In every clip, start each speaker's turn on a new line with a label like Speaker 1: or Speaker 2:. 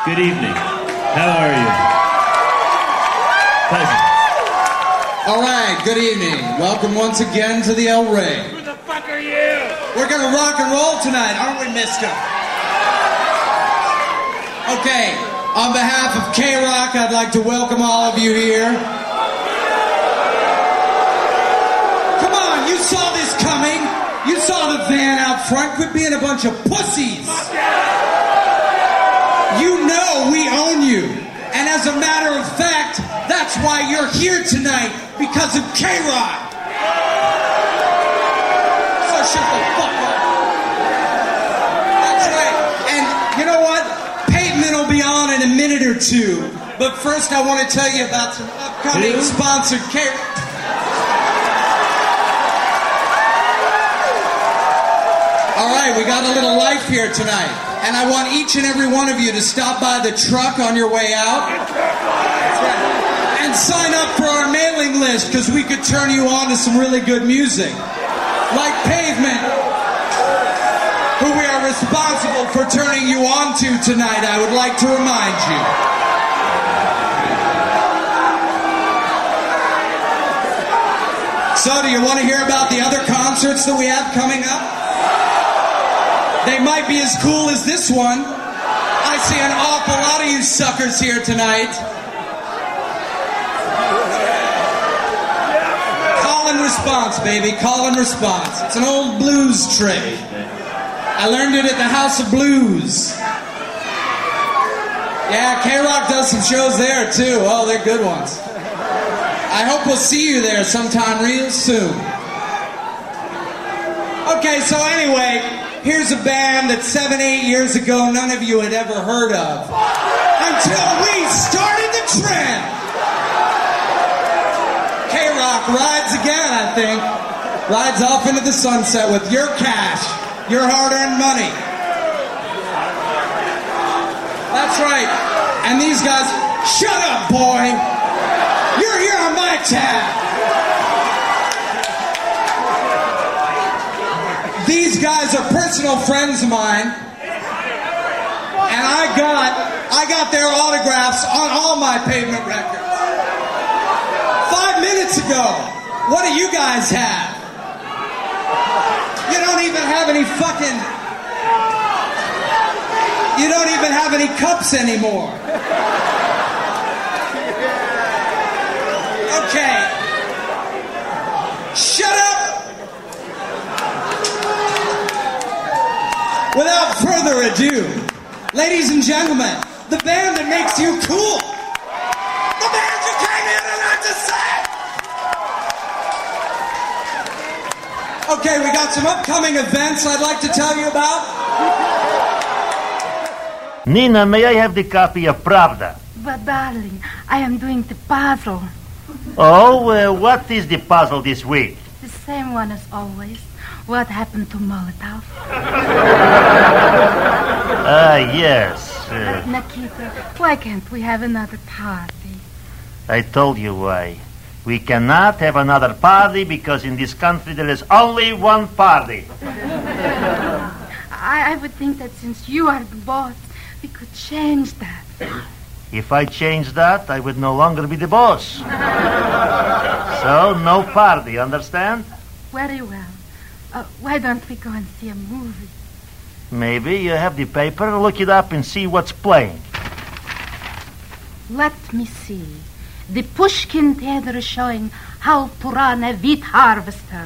Speaker 1: Good evening. How are you? Pleasure.
Speaker 2: All right, good evening. Welcome once again to the El Rey.
Speaker 3: Who the fuck are you?
Speaker 2: We're gonna rock and roll tonight, aren't we, mister? Okay, on behalf of K-Rock, I'd like to welcome all of you here. Come on, you saw this coming. You saw the van out front. Quit being a bunch of pussies. You know we own you. And as a matter of fact, that's why you're here tonight, because of K-Rock. So shut the fuck up. That's right. And you know what? Pavement will be on in a minute or two. But first I want to tell you about some upcoming sponsored K-Rock. All right, we got a little life here tonight. And I want each and every one of you to stop by the truck on your way out. That's right. And sign up for our mailing list, because we could turn you on to some really good music. Like Pavement, who we are responsible for turning you on to tonight, I would like to remind you. So, do you want to hear about the other concerts that we have coming up? They might be as cool as this one. I see an awful lot of you suckers here tonight. Call and response, baby. Call and response. It's an old blues trick. I learned it at the House of Blues. Yeah, K-Rock does some shows there, too. Oh, they're good ones. I hope we'll see you there sometime real soon. Okay, so anyway, here's a band that 7-8 years ago none of you had ever heard of. Until we started the trend. K-Rock rides again, I think. Rides off into the sunset with your cash, your hard-earned money. That's right. And these guys, shut up, boy. You're here on my tab. These guys are personal friends of mine, and I got their autographs on all my Pavement records. 5 minutes ago, what do you guys have? You don't even have any you don't even have any cups anymore. Okay. Shut up. Without further ado, ladies and gentlemen, the band that makes you cool. The band you came here tonight to see. Okay, we got some upcoming events I'd like to tell you about.
Speaker 4: Nina, may I have the copy of Pravda?
Speaker 5: But darling, I am doing the puzzle.
Speaker 4: Oh, what is the puzzle this week?
Speaker 5: The same one as always. What happened to Molotov?
Speaker 4: Yes.
Speaker 5: Nikita, why can't we have another party?
Speaker 4: I told you why. We cannot have another party because in this country there is only one party.
Speaker 5: I would think that since you are the boss, we could change that.
Speaker 4: If I change that, I would no longer be the boss. So, no party, understand?
Speaker 5: Very well. Why don't we go and see a movie?
Speaker 4: Maybe you have the paper, look it up and see what's playing.
Speaker 5: Let me see. The Pushkin Theater is showing How to Run a Wheat Harvester.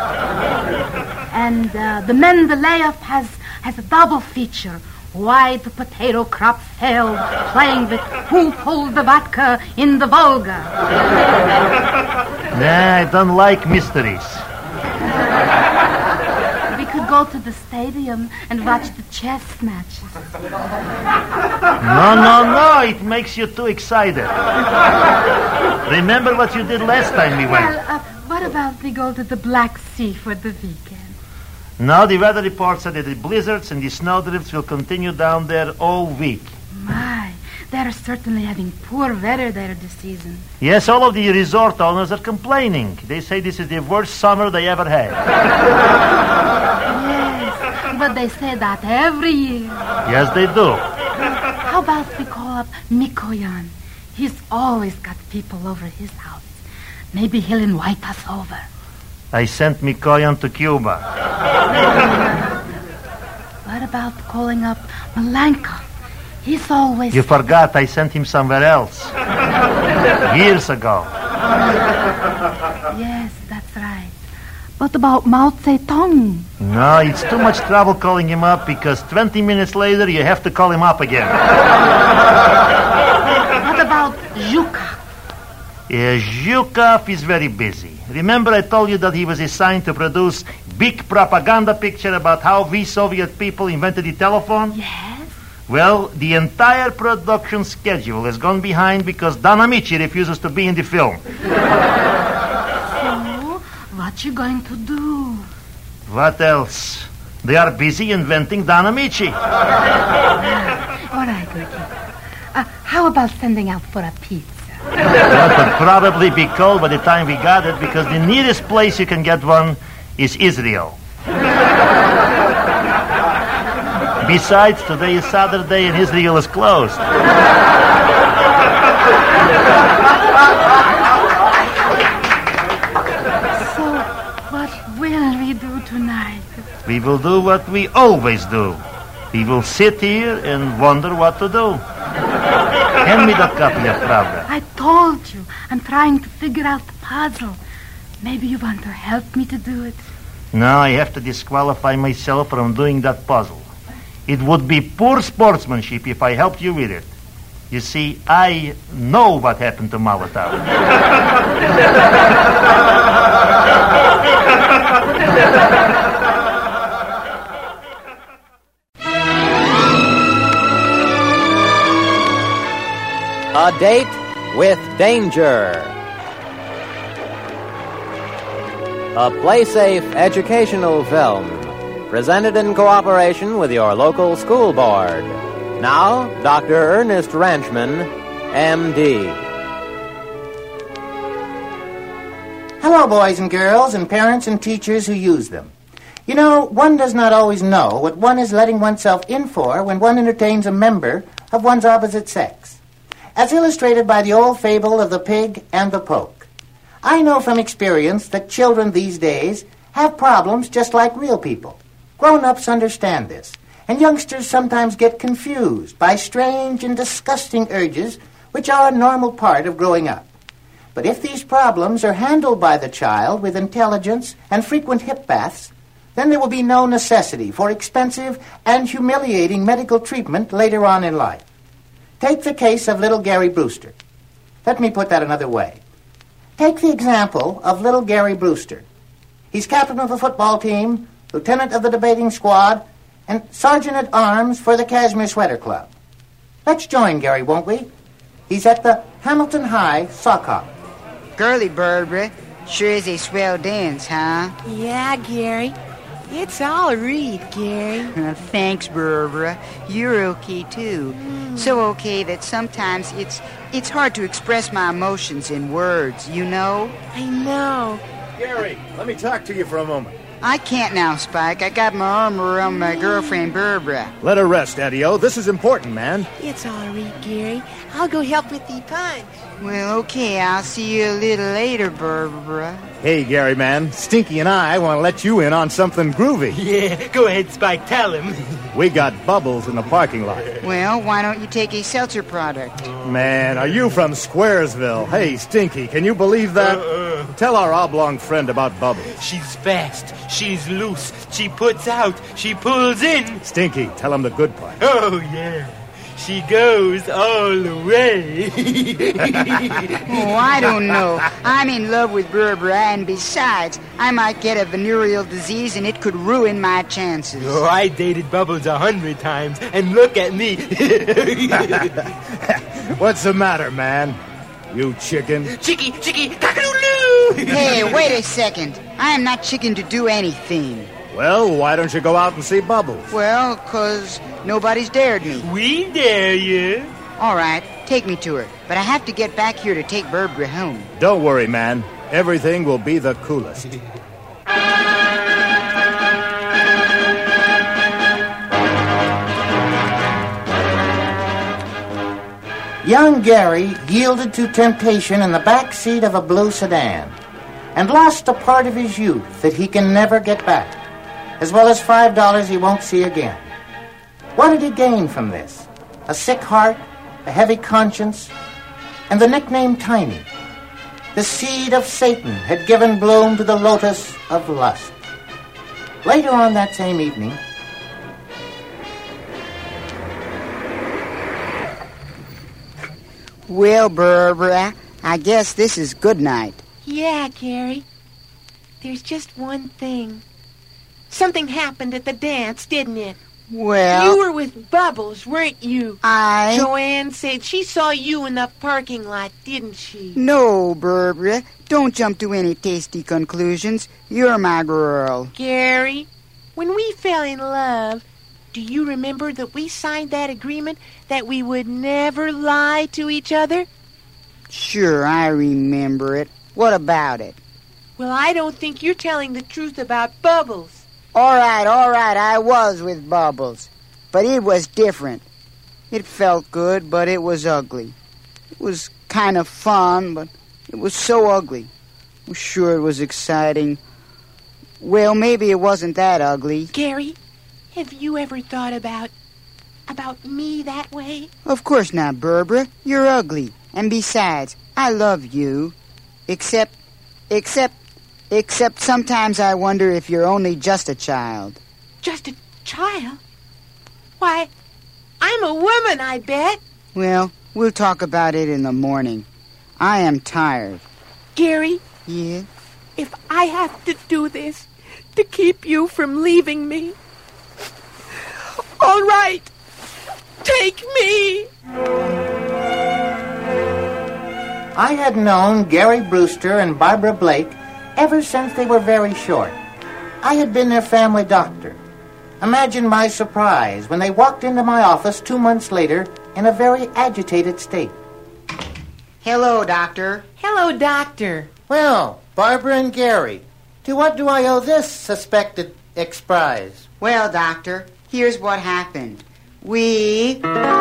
Speaker 5: And the Mendeleev has a double feature. Why the potato crop failed, playing with Who Pulled the Vodka in the Volga.
Speaker 4: Nah, I don't like mysteries.
Speaker 5: We could go to the stadium and watch the chess matches.
Speaker 4: No, it makes you too excited. Remember what you did last time we went?
Speaker 5: Well, what about we go to the Black Sea for the weekend?
Speaker 4: No, the weather report said that the blizzards and the snowdrifts will continue down there all week.
Speaker 5: My, they're certainly having poor weather there this season.
Speaker 4: Yes, all of the resort owners are complaining. They say this is the worst summer they ever had.
Speaker 5: Yes, but they say that every year.
Speaker 4: Yes, they do.
Speaker 5: How about we call up Mikoyan? He's always got people over his house. Maybe he'll invite us over.
Speaker 4: I sent Mikoyan to Cuba.
Speaker 5: What about calling up Malenko? He's always...
Speaker 4: You forgot I sent him somewhere else. Years ago.
Speaker 5: Yes, that's right. What about Mao Zedong?
Speaker 4: No, it's too much trouble calling him up because 20 minutes later you have to call him up again.
Speaker 5: What about Zhukov?
Speaker 4: Zhukov is very busy. Remember I told you that he was assigned to produce big propaganda picture about how we Soviet people invented the telephone?
Speaker 5: Yes?
Speaker 4: Well, the entire production schedule has gone behind because Don Amici refuses to be in the film.
Speaker 5: So, what you going to do?
Speaker 4: What else? They are busy inventing Don Amici.
Speaker 5: All right, Ricky. How about sending out for a pizza?
Speaker 4: That would probably be cold by the time we got it because the nearest place you can get one is Israel. Besides, today is Saturday and Israel is closed.
Speaker 5: So, what will we do tonight?
Speaker 4: We will do what we always do. We will sit here and wonder what to do. Hand me the copy of Pravda.
Speaker 5: I told you, I'm trying to figure out the puzzle. Maybe you want to help me to do it.
Speaker 4: No, I have to disqualify myself from doing that puzzle. It would be poor sportsmanship if I helped you with it. You see, I know what happened to Molotov.
Speaker 3: A Date with Danger. A play-safe educational film. Presented in cooperation with your local school board. Now, Dr. Ernest Ranchman, M.D.
Speaker 6: Hello, boys and girls, and parents and teachers who use them. You know, one does not always know what one is letting oneself in for when one entertains a member of one's opposite sex. As illustrated by the old fable of the pig and the poke. I know from experience that children these days have problems just like real people. Grown-ups understand this, and youngsters sometimes get confused by strange and disgusting urges which are a normal part of growing up. But if these problems are handled by the child with intelligence and frequent hip baths, then there will be no necessity for expensive and humiliating medical treatment later on in life. Take the case of little Gary Brewster. Let me put that another way. Take the example of little Gary Brewster. He's captain of the football team, lieutenant of the debating squad, and sergeant-at-arms for the Cashmere Sweater Club. Let's join Gary, won't we? He's at the Hamilton High sock hop.
Speaker 7: Girly Barbara, sure is a swell dance, huh?
Speaker 8: Yeah, Gary. It's all right, Gary.
Speaker 7: Thanks, Barbara. You're okay, too. So okay that sometimes it's hard to express my emotions in words, you know?
Speaker 8: I know.
Speaker 9: Gary, let me talk to you for a moment.
Speaker 7: I can't now, Spike. I got my arm around my girlfriend, Barbara.
Speaker 9: Let her rest, Eddie-O. This is important, man.
Speaker 8: It's all right, Gary. I'll go help with the punch.
Speaker 7: Well, okay, I'll see you a little later, Barbara.
Speaker 9: Hey, Gary, man. Stinky and I want to let you in on something groovy.
Speaker 10: Yeah, go ahead, Spike. Tell him.
Speaker 9: We got Bubbles in the parking lot.
Speaker 7: Well, why don't you take a seltzer product?
Speaker 9: Man, are you from Squaresville? Hey, Stinky, can you believe that? Tell our oblong friend about Bubbles.
Speaker 10: She's fast. She's loose. She puts out. She pulls in.
Speaker 9: Stinky, tell him the good part.
Speaker 10: Oh, yeah. She goes all the way.
Speaker 7: Oh, I don't know. I'm in love with Barbara, and besides, I might get a venereal disease, and it could ruin my chances.
Speaker 10: Oh, I dated Bubbles 100 times, and look at me.
Speaker 9: What's the matter, man? You chicken?
Speaker 10: Chicky, cock-a-doodle-doo.
Speaker 7: Hey, wait a second. I am not chicken to do anything.
Speaker 9: Well, why don't you go out and see Bubbles?
Speaker 7: Well, 'cause nobody's dared me.
Speaker 10: We dare you.
Speaker 7: All right, take me to her. But I have to get back here to take Barbara home.
Speaker 9: Don't worry, man. Everything will be the coolest.
Speaker 6: Young Gary yielded to temptation in the back seat of a blue sedan and lost a part of his youth that he can never get back, as well as $5 he won't see again. What did he gain from this? A sick heart, a heavy conscience, and the nickname Tiny. The seed of Satan had given bloom to the lotus of lust. Later on that same evening,
Speaker 7: Well, Barbara, I guess this is good night.
Speaker 8: Yeah, Gary. There's just one thing. Something happened at the dance, didn't it?
Speaker 7: Well...
Speaker 8: You were with Bubbles, weren't you? Joanne said she saw you in the parking lot, didn't she?
Speaker 7: No, Barbara. Don't jump to any tasty conclusions. You're my girl.
Speaker 8: Gary, when we fell in love, do you remember that we signed that agreement that we would never lie to each other?
Speaker 7: Sure, I remember it. What about it?
Speaker 8: Well, I don't think you're telling the truth about Bubbles.
Speaker 7: All right, I was with Bubbles. But it was different. It felt good, but it was ugly. It was kind of fun, but it was so ugly. Well, sure, it was exciting. Well, maybe it wasn't that ugly.
Speaker 8: Gary, have you ever thought about me that way?
Speaker 7: Of course not, Barbara. You're ugly. And besides, I love you. Except sometimes I wonder if you're only just a child.
Speaker 8: Just a child? Why, I'm a woman, I bet.
Speaker 7: Well, we'll talk about it in the morning. I am tired.
Speaker 8: Gary?
Speaker 7: Yeah?
Speaker 8: If I have to do this to keep you from leaving me, all right, take me.
Speaker 6: I had known Gary Brewster and Barbara Blake ever since they were very short. I had been their family doctor. Imagine my surprise when they walked into my office 2 months later in a very agitated state.
Speaker 7: Hello, Doctor.
Speaker 8: Hello, Doctor.
Speaker 6: Well, Barbara and Gary, to what do I owe this suspected surprise?
Speaker 7: Well, Doctor, here's what happened. We...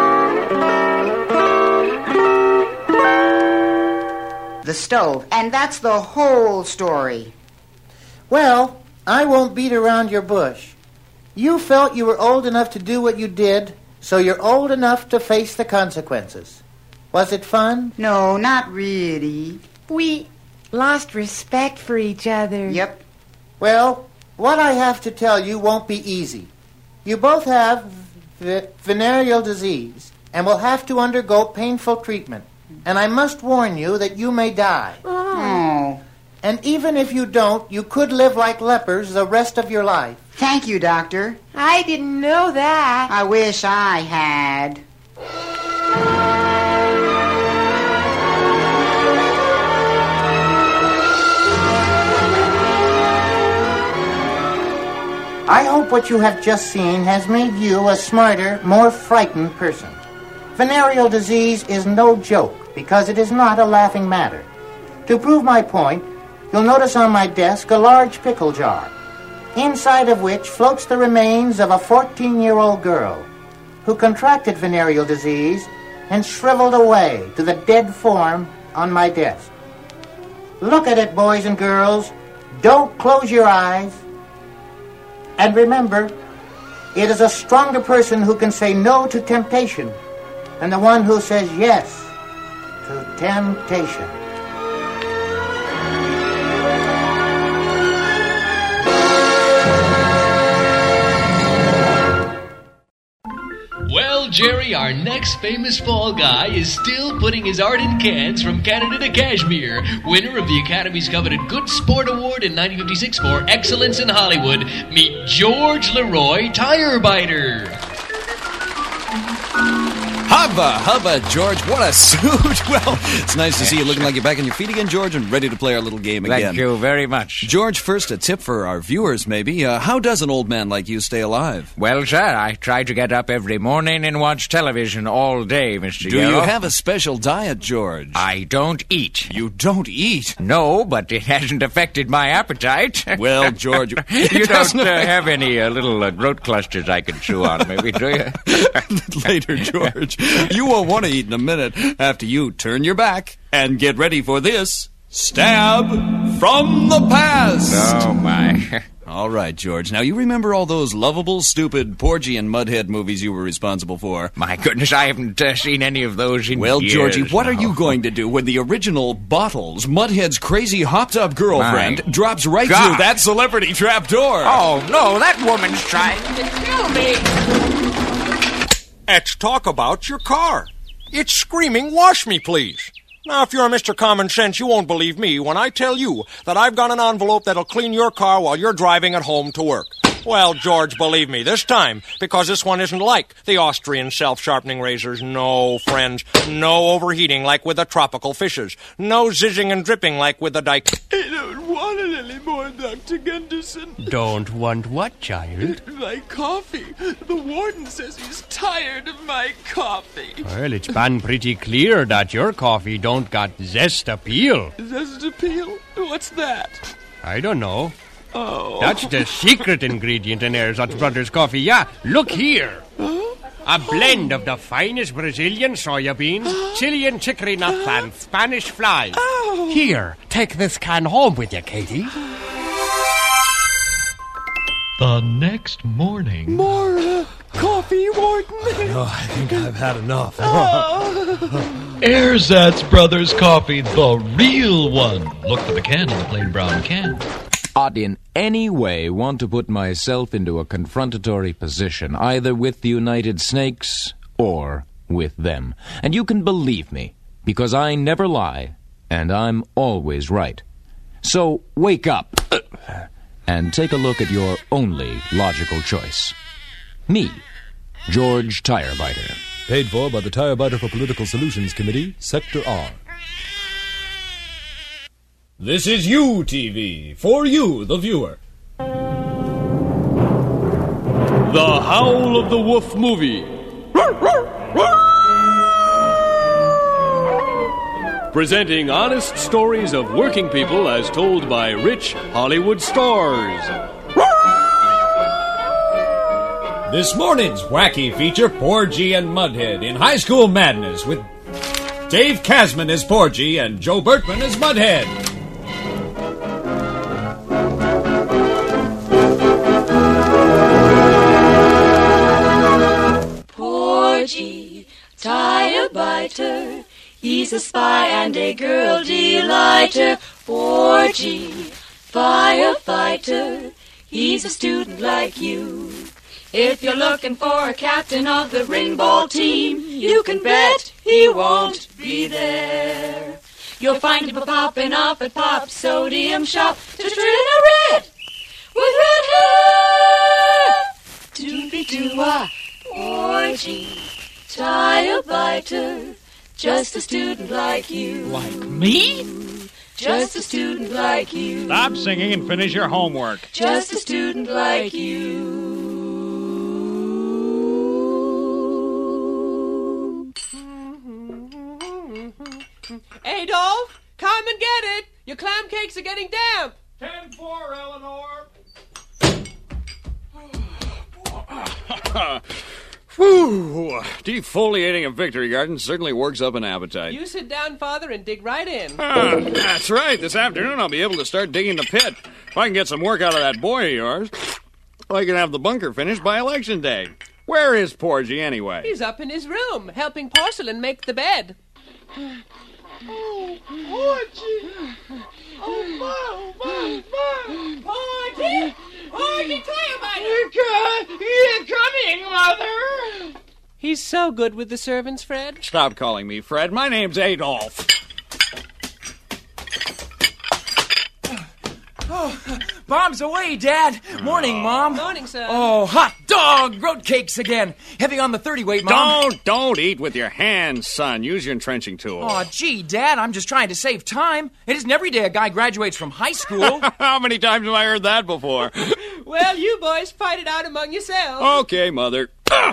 Speaker 7: the stove, and that's the whole story.
Speaker 6: Well, I won't beat around your bush. You felt you were old enough to do what you did, so you're old enough to face the consequences. Was it fun?
Speaker 7: No, not really.
Speaker 8: We lost respect for each other.
Speaker 7: Yep.
Speaker 6: Well, what I have to tell you won't be easy. You both have venereal disease and will have to undergo painful treatment. And I must warn you that you may die.
Speaker 7: Oh.
Speaker 6: And even if you don't, you could live like lepers the rest of your life.
Speaker 7: Thank you, Doctor.
Speaker 8: I didn't know that.
Speaker 7: I wish I had.
Speaker 6: I hope what you have just seen has made you a smarter, more frightened person. Venereal disease is no joke because it is not a laughing matter. To prove my point, you'll notice on my desk a large pickle jar, inside of which floats the remains of a 14-year-old girl who contracted venereal disease and shriveled away to the dead form on my desk. Look at it, boys and girls. Don't close your eyes. And remember, it is a stronger person who can say no to temptation than the one who says yes to temptation.
Speaker 11: Well, Jerry, our next famous fall guy is still putting his art in cans from Canada to Kashmir. Winner of the Academy's coveted Good Sport Award in 1956 for excellence in Hollywood. Meet George Leroy Tirebiter.
Speaker 12: Hubba, George. What a suit. Well, it's nice to see you looking like you're back on your feet again, George, and ready to play our little game again.
Speaker 13: Thank you very much.
Speaker 12: George, first a tip for our viewers, maybe. How does an old man like you stay alive?
Speaker 13: Well, sir, I try to get up every morning and watch television all day, Mr.
Speaker 12: Do you
Speaker 13: Yarrow.
Speaker 12: have a special diet, George?
Speaker 13: I don't eat.
Speaker 12: You don't eat?
Speaker 13: No, but it hasn't affected my appetite.
Speaker 12: Well, George...
Speaker 13: you don't have any little growth clusters I can chew on, maybe, do you?
Speaker 12: Later, George. You will want to eat in a minute after you turn your back and get ready for this Stab from the Past.
Speaker 13: Oh, my.
Speaker 12: All right, George. Now, you remember all those lovable, stupid, Porgy and Mudhead movies you were responsible for?
Speaker 13: My goodness, I haven't seen any of those in
Speaker 12: Well,
Speaker 13: years.
Speaker 12: Georgie, what
Speaker 13: now.
Speaker 12: are you going to do when the original Bottles, Mudhead's crazy hopped-up girlfriend,
Speaker 13: My
Speaker 12: drops right
Speaker 13: God.
Speaker 12: through that celebrity trapdoor?
Speaker 13: Oh, no, that woman's trying to kill me.
Speaker 14: Let's talk about your car. It's screaming, wash me, please. Now, if you're Mr. Common Sense, you won't believe me when I tell you that I've got an envelope that'll clean your car while you're driving at home to work. Well, George, believe me, this time, because this one isn't like the Austrian self-sharpening razors. No, friends, no overheating like with the tropical fishes. No zizzing and dripping like with the dike.
Speaker 15: I don't want it anymore, Dr. Gunderson.
Speaker 16: Don't want what, child?
Speaker 15: My coffee. The warden says he's tired of my coffee.
Speaker 16: Well, it's been pretty clear that your coffee don't got zest appeal.
Speaker 15: Zest appeal? What's that?
Speaker 16: I don't know.
Speaker 15: Oh.
Speaker 16: That's the secret ingredient in Erzatz Brothers coffee. Yeah, look here. A blend of the finest Brazilian soya beans, Chilean chicory nuts, and Spanish flies. Here, take this can home with you, Katie.
Speaker 11: The next morning.
Speaker 15: More coffee, Warden.
Speaker 9: I think I've had enough.
Speaker 11: Erzatz Brothers Coffee, the real one. Look for the can in the plain brown can.
Speaker 13: Ought in any way want to put myself into a confrontatory position, either with the United Snakes or with them. And you can believe me, because I never lie, and I'm always right. So wake up and take a look at your only logical choice. Me, George Tirebiter.
Speaker 17: Paid for by the Tirebiter for Political Solutions Committee, Sector R.
Speaker 18: This is UTV, for you, the viewer.
Speaker 19: The Howl of the Wolf movie. Presenting honest stories of working people as told by rich Hollywood stars.
Speaker 18: This morning's wacky feature, Porgy and Mudhead in High School Madness with Dave Kasman as Porgy and Joe Bertman as Mudhead.
Speaker 20: Porgy, Tirebiter, he's a spy and a girl delighter. Porgy, firefighter, he's a student like you. If you're looking for a captain of the ring ball team, you can bet he won't be there. You'll find him popping off at Pop Sodium Shop to trin a red with red hair. Doobie-doo-wah, Porgy, Tirebiter, just a student like you.
Speaker 19: Like me?
Speaker 20: Just a student like you.
Speaker 19: Stop singing and finish your homework.
Speaker 20: Just a student like you.
Speaker 21: Adolf, come and get it. Your clam cakes are getting damp.
Speaker 19: 10-4, Eleanor.
Speaker 22: Whew! Defoliating a victory garden certainly works up an appetite.
Speaker 21: You sit down, Father, and dig right in.
Speaker 22: That's right. This afternoon I'll be able to start digging the pit. If I can get some work out of that boy of yours, I can have the bunker finished by Election Day. Where is Porgy, anyway?
Speaker 21: He's up in his room, helping Porcelain make the bed.
Speaker 15: Oh, Porgy! Oh, my.
Speaker 21: Porgy! Porgy, Tirebiter!
Speaker 15: You're coming, Mother!
Speaker 21: He's so good with the servants, Fred.
Speaker 22: Stop calling me Fred. My name's Adolf.
Speaker 23: Oh, bombs away, Dad. Morning, Mom.
Speaker 21: Morning, son.
Speaker 23: Oh, hot dog. Road cakes again. Heavy on the 30-weight, Mom.
Speaker 22: Don't eat with your hands, son. Use your entrenching tool.
Speaker 23: Oh, gee, Dad, I'm just trying to save time. It isn't every day a guy graduates from high school.
Speaker 22: How many times have I heard that before?
Speaker 21: Well, you boys fight it out among yourselves.
Speaker 22: Okay, Mother.
Speaker 21: My,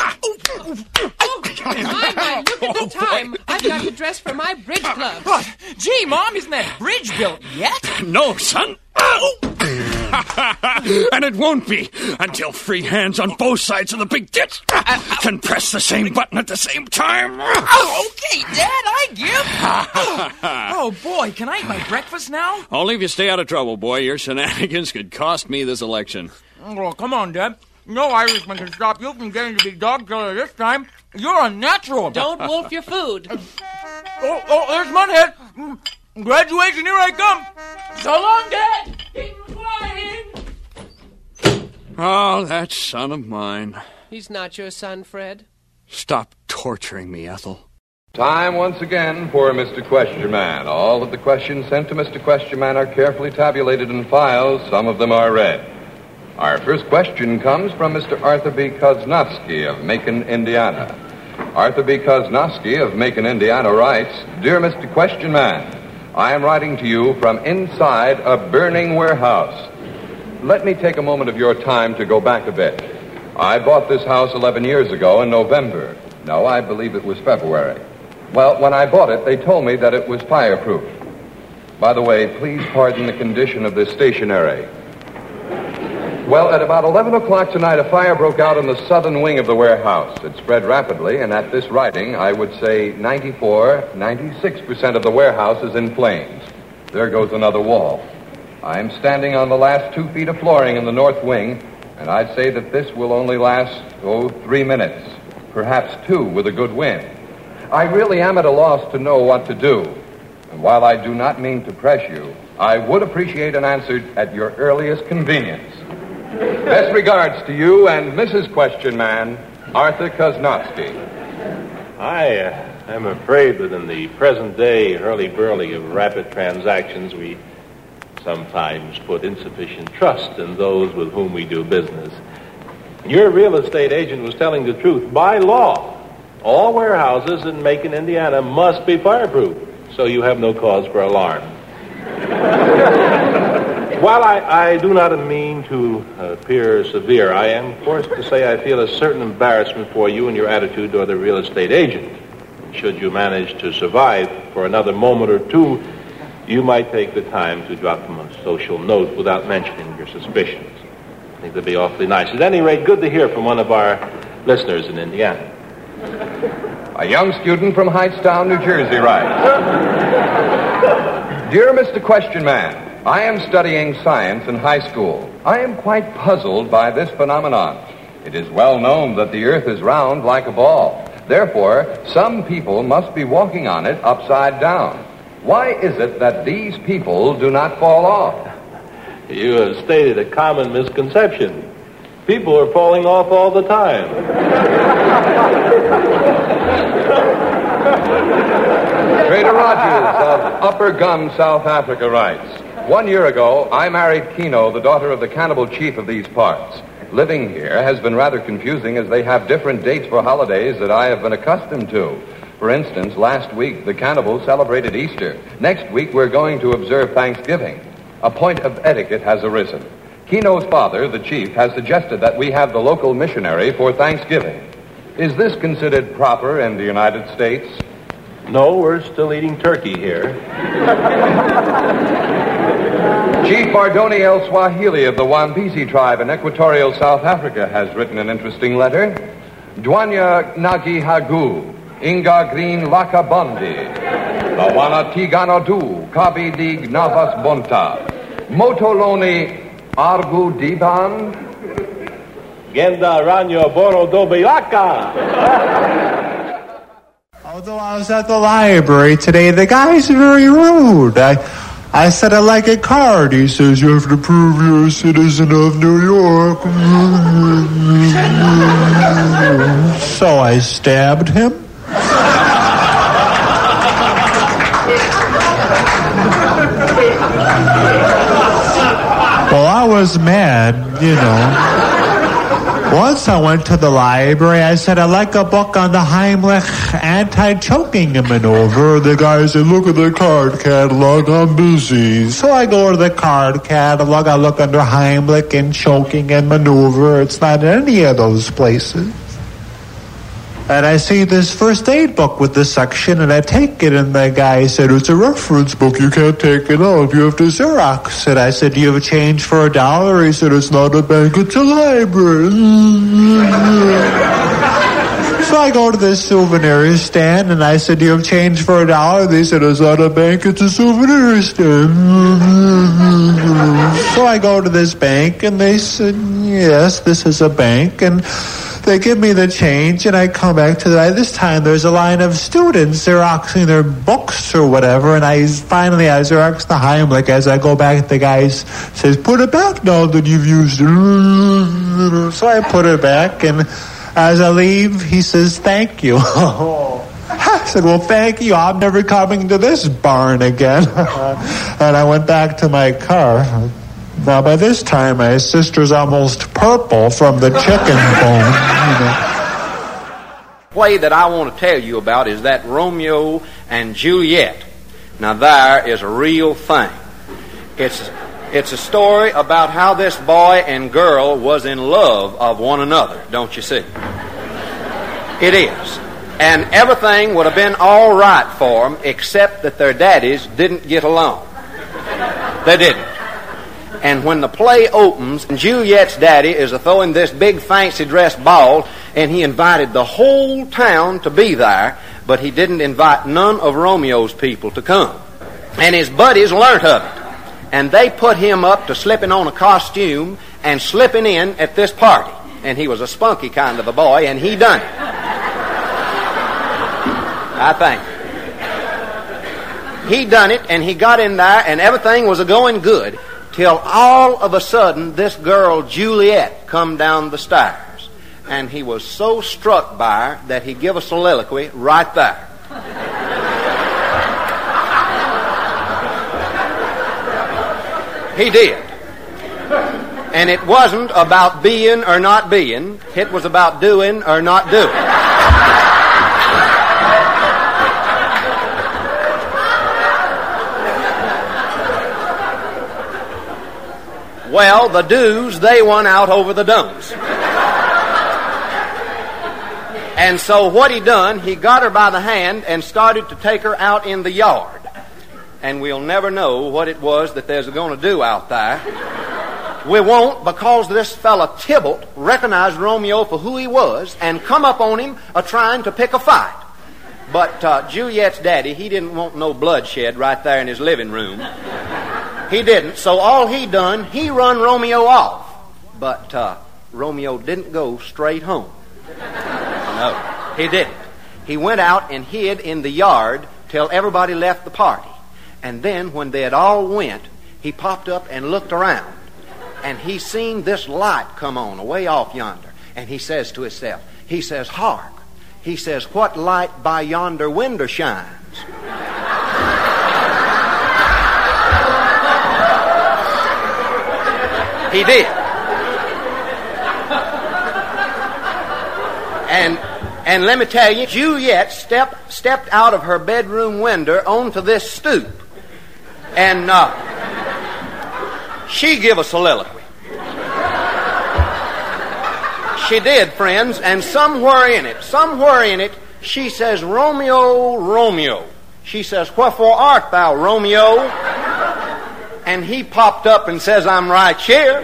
Speaker 21: look at the time. I've got to dress for my bridge club.
Speaker 23: Oh, gee, Mom, isn't that bridge built yet?
Speaker 22: No, son. And it won't be until free hands on both sides of the big ditch can press the same button at the same time.
Speaker 23: Oh, okay, Dad, I give. Oh, boy, can I eat my breakfast now?
Speaker 22: Only if you stay out of trouble, boy. Your shenanigans could cost me this election.
Speaker 23: Oh, come on, Dad. No Irishman can stop you from getting to be dog killer this time. You're unnatural.
Speaker 21: Don't wolf your food.
Speaker 23: Oh, there's Mudhead. Graduation, here I come. So long, Dad. Keep flying.
Speaker 22: Oh, that son of mine.
Speaker 21: He's not your son, Fred.
Speaker 22: Stop torturing me, Ethel.
Speaker 1: Time once again for Mr. Question Man. All of the questions sent to Mr. Question Man are carefully tabulated in files. Some of them are read. Our first question comes from Mr. Arthur B. Koznovsky of Macon, Indiana. Arthur B. Koznovsky of Macon, Indiana writes, Dear Mr. Question Man, I am writing to you from inside a burning warehouse. Let me take a moment of your time to go back a bit. I bought this house 11 years ago in November. No, I believe it was February. Well, when I bought it, they told me that it was fireproof. By the way, please pardon the condition of this stationery. Well, at about 11 o'clock tonight, a fire broke out in the southern wing of the warehouse. It spread rapidly, and at this writing, I would say 96% of the warehouse is in flames. There goes another wall. I'm standing on the last 2 feet of flooring in the north wing, and I'd say that this will only last, 3 minutes, perhaps 2 with a good wind. I really am at a loss to know what to do. And while I do not mean to press you, I would appreciate an answer at your earliest convenience. Best regards to you and Mrs. Question Man, Arthur Koznovsky.
Speaker 2: I am afraid that in the present day hurly-burly of rapid transactions, we sometimes put insufficient trust in those with whom we do business. Your real estate agent was telling the truth. By law, all warehouses in Macon, Indiana must be fireproof, so you have no cause for alarm. While I do not mean to appear severe, I am forced to say I feel a certain embarrassment for you and your attitude toward the real estate agent. Should you manage to survive for another moment or two, you might take the time to drop him a social note without mentioning your suspicions. I think that'd be awfully nice. At any rate, good to hear from one of our listeners in Indiana.
Speaker 1: A young student from Hightstown, New Jersey writes, Dear Mr. Question Man, I am studying science in high school. I am quite puzzled by this phenomenon. It is well known that the earth is round like a ball. Therefore, some people must be walking on it upside down. Why is it that these people do not fall off?
Speaker 2: You have stated a common misconception. People are falling off all the time.
Speaker 1: Trader Rogers of Upper Gum, South Africa writes, 1 year ago, I married Kino, the daughter of the cannibal chief of these parts. Living here has been rather confusing as they have different dates for holidays that I have been accustomed to. For instance, last week, the cannibals celebrated Easter. Next week, we're going to observe Thanksgiving. A point of etiquette has arisen. Kino's father, the chief, has suggested that we have the local missionary for Thanksgiving. Is this considered proper in the United States?
Speaker 2: No, we're still eating turkey here.
Speaker 1: Chief Bardoni El Swahili of the Wambisi tribe in equatorial South Africa has written an interesting letter. Dwanya Nagi Hagu, Inga Green Lakabondi, Lawana Tiganadu, Kabi Dig Navas Bonta, Motoloni Argu Diban,
Speaker 2: Genda Ranyo Boro Dobeaka.
Speaker 5: Although I was at the library today, the guy's very rude. I said I like a card. He says you have to prove you're a citizen of New York. So I stabbed him. Well, I was mad, you know. Once I went to the library, I said, I'd like a book on the Heimlich anti-choking maneuver. The guy said, look at the card catalog, I'm busy. So I go to the card catalog, I look under Heimlich and choking and maneuver. It's not in any of those places. And I see this first aid book with this section, and I take it, and the guy said, it's a reference book. You can't take it out. You have to Xerox it. I said, do you have a change for $1? He said, it's not a bank, it's a library. So I go to this souvenir stand, and I said, do you have change for $1? They said, it's not a bank, it's a souvenir stand. So I go to this bank, and they said, yes, this is a bank, and they give me the change, and I come back to this time there's a line of students Xeroxing their books or whatever, and I Xerox the Heimlich. As I go back, the guy says, put it back now that you've used it. So I put it back, and as I leave, he says, thank you. I said, well, thank you. I'm never coming to this barn again. And I went back to my car. Now, by this time, my sister's almost purple from the chicken bone.
Speaker 3: Play that I want to tell you about is that Romeo and Juliet. Now, there is a real thing. It's a story about how this boy and girl was in love of one another, don't you see? It is. And everything would have been all right for them except that their daddies didn't get along. They didn't. And when the play opens, Juliet's daddy is throwing this big fancy dress ball, and he invited the whole town to be there, but he didn't invite none of Romeo's people to come. And his buddies learnt of it, and they put him up to slipping on a costume and slipping in at this party. And he was a spunky kind of a boy, and he done it. I think. He done it, and he got in there, and everything was a-going good, till all of a sudden this girl Juliet come down the stairs, and he was so struck by her that he give a soliloquy right there. He did. And it wasn't about being or not being, it was about doing or not doing. Well, the do's, they won out over the don'ts. And so what he done, he got her by the hand and started to take her out in the yard. And we'll never know what it was that there's going to do out there. We won't, because this fella Tybalt recognized Romeo for who he was and come up on him trying to pick a fight. But Juliet's daddy, he didn't want no bloodshed right there in his living room. He didn't. So all he done, he run Romeo off. But Romeo didn't go straight home. No, he didn't. He went out and hid in the yard till everybody left the party. And then when they had all went, he popped up and looked around. And he seen this light come on away off yonder. And he says to himself, he says, hark. He says, what light by yonder window shines? He did. And let me tell you, Juliet stepped out of her bedroom window onto this stoop. And she give a soliloquy. She did, friends, and somewhere in it, she says, Romeo, Romeo. She says, wherefore art thou, Romeo? And he popped up and says, I'm right here.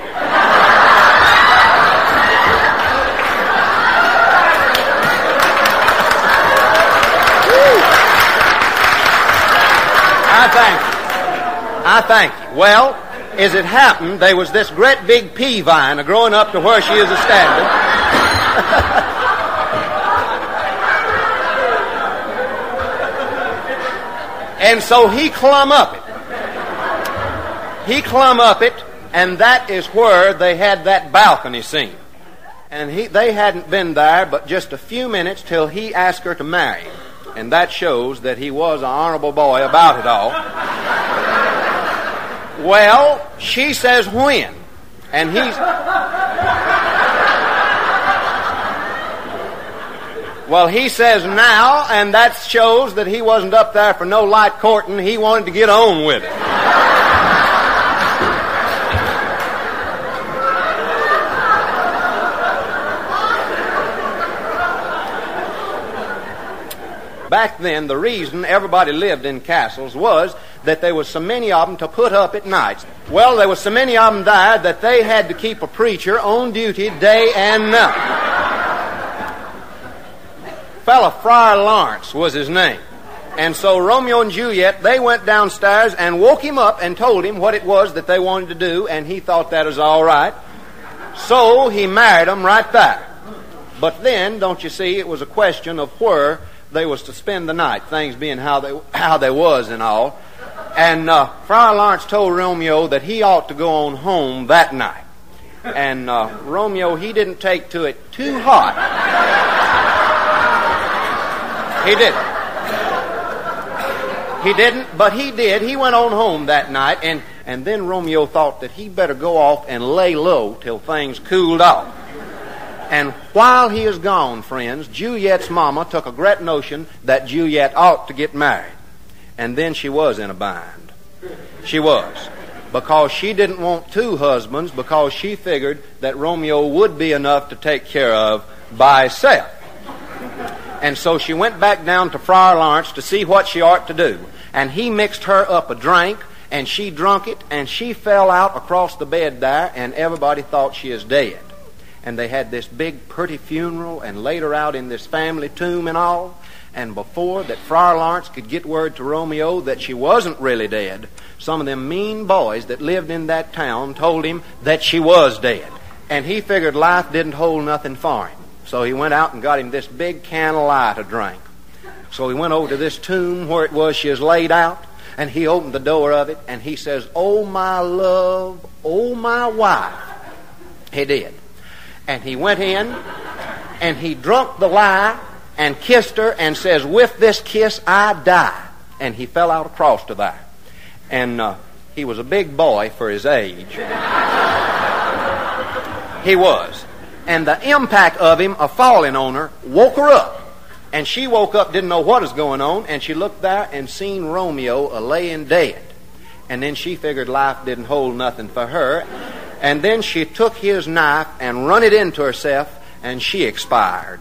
Speaker 3: I thank you. Well, as it happened, there was this great big pea vine growing up to where she is standing. And so he clumb up it. And that is where they had that balcony scene. And they hadn't been there but just a few minutes till he asked her to marry him. And that shows that he was an honorable boy about it all. Well, she says when. And he's... Well, he says now, and that shows that he wasn't up there for no light courting. He wanted to get on with it. back then, the reason everybody lived in castles was that there was so many of them to put up at night. Well, there was so many of them there that they had to keep a preacher on duty day and night. Fella Friar Lawrence was his name. And so Romeo and Juliet, they went downstairs and woke him up and told him what it was that they wanted to do, and he thought that was all right. So he married them right there. But then, don't you see, it was a question of where they was to spend the night, things being how they was and all. And Friar Lawrence told Romeo that he ought to go on home that night. And Romeo, he didn't take to it too hot. He didn't, but he did. He went on home that night, and then Romeo thought that he'd better go off and lay low till things cooled off. And while he is gone, friends, Juliet's mama took a great notion that Juliet ought to get married. And then she was in a bind. She was. Because she didn't want two husbands, because she figured that Romeo would be enough to take care of by herself. And so she went back down to Friar Lawrence to see what she ought to do. And he mixed her up a drink, and she drunk it, and she fell out across the bed there, and everybody thought she is dead. And they had this big, pretty funeral and laid her out in this family tomb and all. And before that Friar Lawrence could get word to Romeo that she wasn't really dead, some of them mean boys that lived in that town told him that she was dead. And he figured life didn't hold nothing for him. So he went out and got him this big can of lye to drink. So he went over to this tomb where it was she was laid out, and he opened the door of it, and he says, "Oh, my love, oh, my wife." He did. And he went in, and he drunk the lye, and kissed her, and says, "With this kiss I die." And he fell out across to there. And he was a big boy for his age. He was. And the impact of him falling on her woke her up. And she woke up, didn't know what was going on, and she looked there and seen Romeo a-laying dead. And then she figured life didn't hold nothing for her. And then she took his knife and run it into herself, and she expired.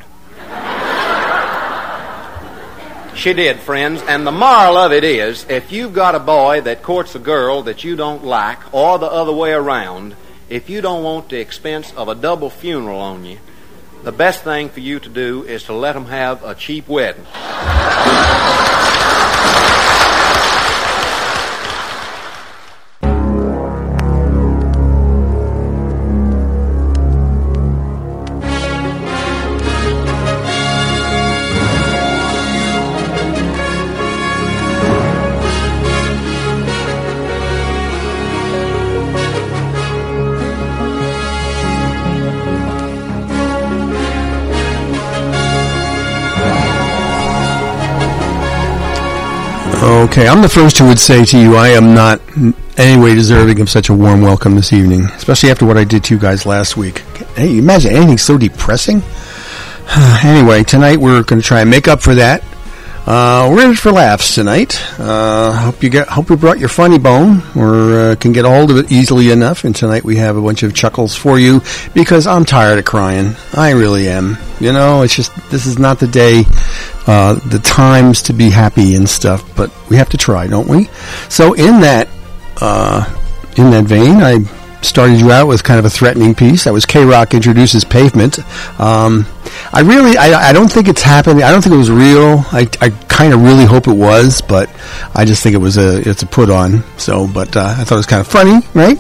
Speaker 3: She did, friends. And the moral of it is, if you've got a boy that courts a girl that you don't like, or the other way around, if you don't want the expense of a double funeral on you, the best thing for you to do is to let them have a cheap wedding.
Speaker 4: Okay, I'm the first who would say to you I am not in any way deserving of such a warm welcome this evening, especially after what I did to you guys last week. Hey, imagine anything so depressing? Anyway, tonight we're going to try and make up for that. We're in it for laughs tonight. Hope you brought your funny bone, or can get a hold of it easily enough. And tonight we have a bunch of chuckles for you, because I'm tired of crying. I really am. You know, it's just, this is not the day, the times to be happy and stuff. But we have to try, don't we? So in that vein, I started you out with kind of a threatening piece. That was K-Rock Introduces Pavement. I don't think it's happening. I don't think it was real. I kind of really hope it was, but I just think it's a put on. So, but I thought it was kind of funny, right?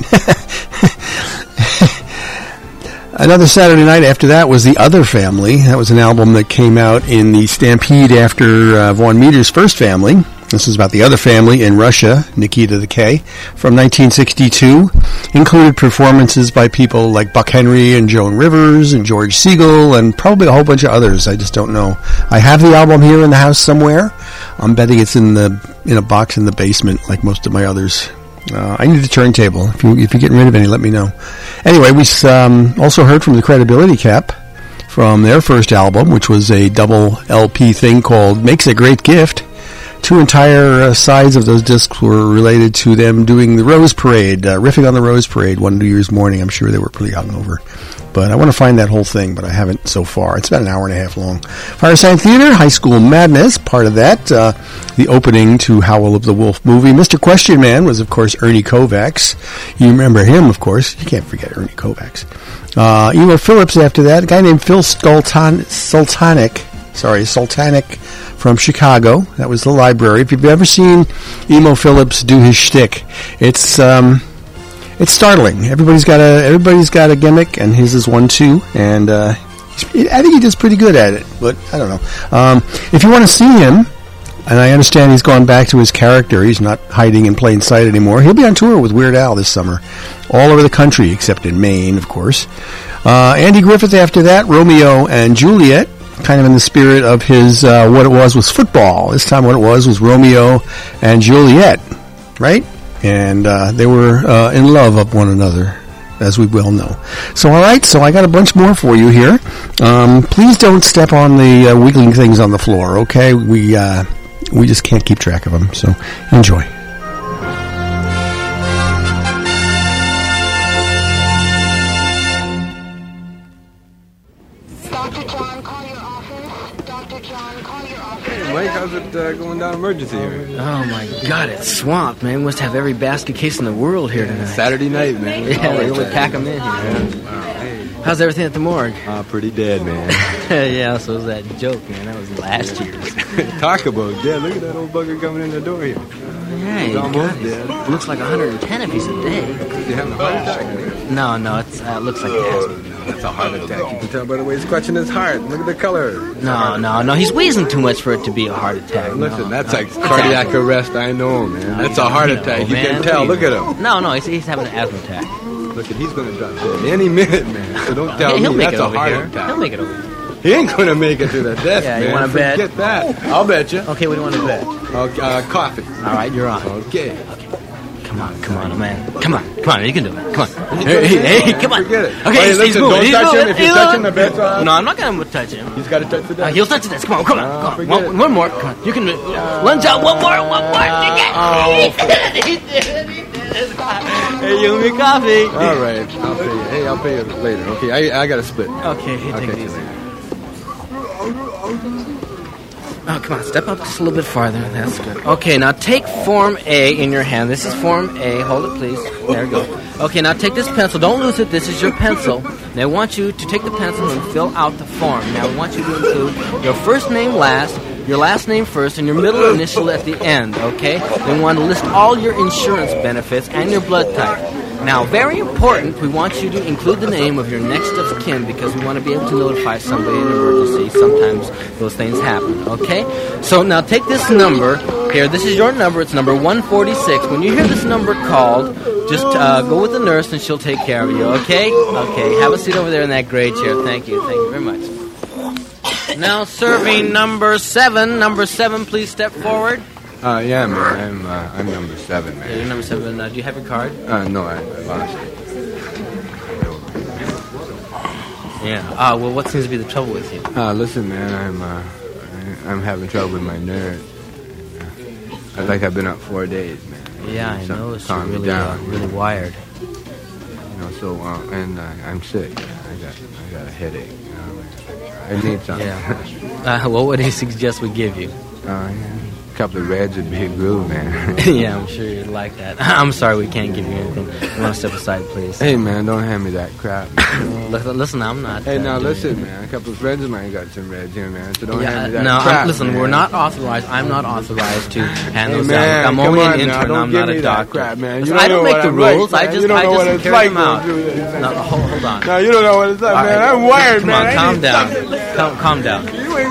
Speaker 4: Another Saturday night after that was The Other Family. That was an album that came out in the stampede after Vaughn Meader's First Family. This is about the other family in Russia, Nikita the K, from 1962. Included performances by people like Buck Henry and Joan Rivers and George Segal and probably a whole bunch of others. I just don't know. I have the album here in the house somewhere. I'm betting it's in a box in the basement like most of my others. I need a turntable. If you're getting rid of any, let me know. Anyway, we also heard from the Credibility Cap from their first album, which was a double LP thing called Makes a Great Gift. 2 entire sides of those discs were related to them doing the Rose Parade, riffing on the Rose Parade one New Year's morning. I'm sure they were pretty hungover. But I want to find that whole thing, but I haven't so far. It's about an hour and a half long. Firesign Theater, High School Madness, part of that. The opening to Howl of the Wolf movie. Mr. Question Man was, of course, Ernie Kovacs. You remember him, of course. You can't forget Ernie Kovacs. Emo Phillips after that. A guy named Phil Sultanic from Chicago. That was the Library. If you've ever seen Emo Phillips do his shtick, it's startling. Everybody's got a gimmick, and his is one too. And I think he does pretty good at it. But I don't know. If you want to see him, and I understand he's gone back to his character. He's not hiding in plain sight anymore. He'll be on tour with Weird Al this summer, all over the country, except in Maine, of course. Andy Griffith after that, Romeo and Juliet. Kind of in the spirit of his, what it was football. This time what it was Romeo and Juliet, right? And they were in love of one another, as we well know. So, all right, so I got a bunch more for you here. Please don't step on the wiggling things on the floor, okay? We just can't keep track of them, so enjoy.
Speaker 7: Mike, how's it going down emergency here?
Speaker 8: Oh my God, it's swamped, man. We must have every basket case in the world here tonight.
Speaker 7: Saturday night, man.
Speaker 8: Yeah, they really pack them in here.
Speaker 7: Hey.
Speaker 8: How's everything at the morgue?
Speaker 7: Pretty dead, man.
Speaker 8: Yeah, so was that joke, man. That was last year's.
Speaker 7: Talk about dead. Look at that old bugger coming in the door here.
Speaker 8: Yeah, he's almost dead. Looks like 110 if he's a day.
Speaker 7: Is he having a heart attack?
Speaker 8: No, it looks like it has.
Speaker 7: That's a heart attack. You can tell by the way he's clutching his heart. Look at the color.
Speaker 8: No. He's wheezing too much for it to be a heart attack.
Speaker 7: Listen, that's like cardiac arrest. I know, man. That's a heart attack. You can tell. Look at him.
Speaker 8: No, he's having an asthma attack.
Speaker 7: Look, he's going to drop dead any minute, man. So don't tell me that's a heart attack.
Speaker 8: He'll make it over here.
Speaker 7: He ain't going to make it to the death,
Speaker 8: yeah,
Speaker 7: man.
Speaker 8: You want to bet?
Speaker 7: Forget that. I'll bet you.
Speaker 8: Okay, what do you want to bet?
Speaker 7: Coffee.
Speaker 8: All right, you're on.
Speaker 7: Okay.
Speaker 8: Come on, man. Come on, you can do it. Come on. Hey, come on.
Speaker 7: Forget it.
Speaker 8: Okay, he's moving.
Speaker 7: Don't touch him. If you're touching the bet's off.
Speaker 8: No, I'm not going to touch him.
Speaker 7: He's got to touch the desk.
Speaker 8: He'll touch the desk. Come on. One more. Come on. You can lunge out. One more. He did it. Hey, you owe me coffee.
Speaker 7: All right. I'll pay you. Hey, I'll pay you later. Okay, I got to split.
Speaker 8: Okay, take it easy. Oh, come on, step up just a little bit farther. That's good. Okay, now take Form A in your hand. This is Form A. Hold it, please. There we go. Okay, now take this pencil. Don't lose it. This is your pencil. Now, I want you to take the pencil and fill out the form. Now, I want you to include your first name last, your last name first, and your middle initial at the end, okay? Then we want to list all your insurance benefits and your blood type. Now, very important, we want you to include the name of your next of kin because we want to be able to notify somebody in an emergency. Sometimes those things happen, okay? So now take this number here. This is your number. It's number 146. When you hear this number called, just go with the nurse and she'll take care of you, okay? Okay, have a seat over there in that gray chair. Thank you very much. Now serving number 7. Number 7, please step forward.
Speaker 7: Yeah, man. I'm number 7, man.
Speaker 8: Yeah, you're number 7. Do you have your card?
Speaker 7: No, I lost it.
Speaker 8: Yeah. Well, what seems to be the trouble with you?
Speaker 7: Listen, man. I'm having trouble with my nerves. Like I've been up 4 days, man.
Speaker 8: Yeah, I noticed you're really wired.
Speaker 7: You know, so and I'm sick. I got a headache. I need something.
Speaker 8: Yeah. What would he suggest we give you?
Speaker 7: A couple of Reds would be a groove, man.
Speaker 8: Yeah, I'm sure you'd like that. I'm sorry we can't give you anything. You want to step aside, please?
Speaker 7: Hey, man, don't hand me that crap.
Speaker 8: Listen, I'm not.
Speaker 7: Hey, now listen, man. A couple of friends of mine got some Reds here, man. So don't hand me that crap.
Speaker 8: Listen,
Speaker 7: man.
Speaker 8: we're not authorized. I'm not authorized to hand those
Speaker 7: man,
Speaker 8: out. I'm only an intern.
Speaker 7: Now,
Speaker 8: I'm not a doctor.
Speaker 7: Crap, man.
Speaker 8: Listen, I don't make the rules.
Speaker 7: Like,
Speaker 8: I just carry them out. No, hold on.
Speaker 7: No, you don't know what it's like, man. I'm wired, man.
Speaker 8: Come on, calm down.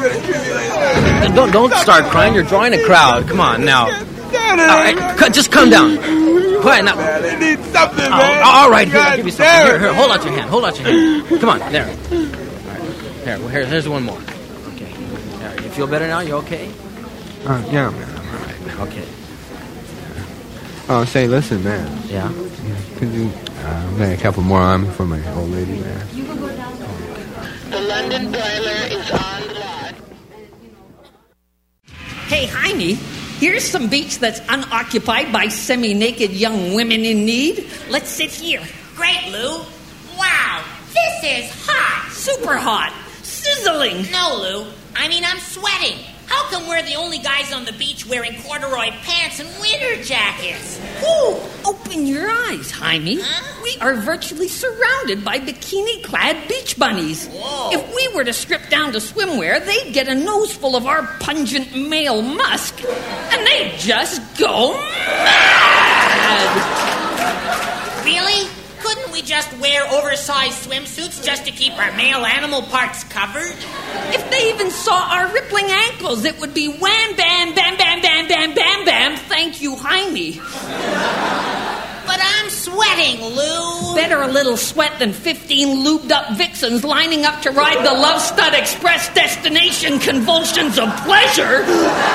Speaker 8: Don't start crying. You're drawing a crowd. Come on now. All right, just calm down. Quiet now.
Speaker 7: I need something, man.
Speaker 8: All right, here, I'll give you something. Here, hold out your hand. Come on, there. All right, here's one more. Okay. There, you feel better now? You okay?
Speaker 7: Yeah, man. I'm all right.
Speaker 8: Okay.
Speaker 7: Oh, say, listen, man.
Speaker 8: Yeah?
Speaker 7: Could you make a couple more on me for my old lady, man?
Speaker 10: The London boiler is on the lot.
Speaker 24: Hey, Heine,
Speaker 6: here's some beach that's unoccupied by semi-naked young women in need. Let's sit here.
Speaker 12: Great, Lou. Wow, this is hot.
Speaker 6: Super hot. Sizzling.
Speaker 12: No, Lou. I mean, I'm sweating. How come we're the only guys on the beach wearing corduroy pants and winter jackets?
Speaker 6: Ooh, open your eyes, Jaime.
Speaker 12: Huh?
Speaker 6: We are virtually surrounded by bikini-clad beach bunnies.
Speaker 12: Whoa.
Speaker 6: If we were to strip down to swimwear, they'd get a nose full of our pungent male musk, and they'd just go mad.
Speaker 12: Really? Couldn't we just wear oversized swimsuits just to keep our male animal parts covered?
Speaker 6: If they even saw our rippling ankles, it would be wham, bam, bam, bam, bam, bam, bam, bam. Thank you, Jaime.
Speaker 12: But I'm sweating, Lou.
Speaker 6: Better a little sweat than 15 lubed-up vixens lining up to ride the Love Stud Express destination convulsions of pleasure.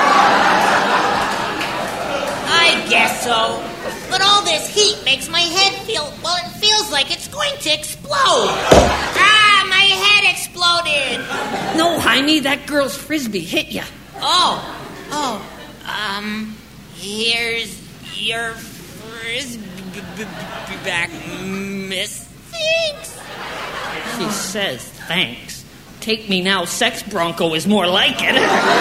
Speaker 12: I guess so. But all this heat makes my head feel, well, it feels like it's going to explode. Ah, my head exploded.
Speaker 6: No, Jaime, that girl's frisbee hit you.
Speaker 12: Here's your frisbee back, miss. Thanks.
Speaker 6: She says thanks. Take me now, sex bronco is more like it.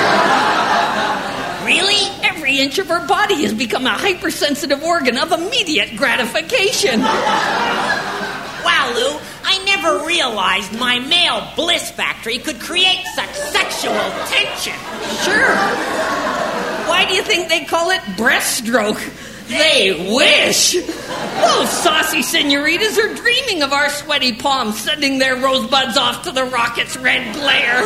Speaker 12: Really?
Speaker 6: Every inch of her body has become a hypersensitive organ of immediate gratification.
Speaker 12: Wow, Lou, I never realized my male bliss factory could create such sexual tension.
Speaker 6: Sure. Why do you think they call it breaststroke? They wish. Those saucy senoritas are dreaming of our sweaty palms sending their rosebuds off to the rocket's red glare.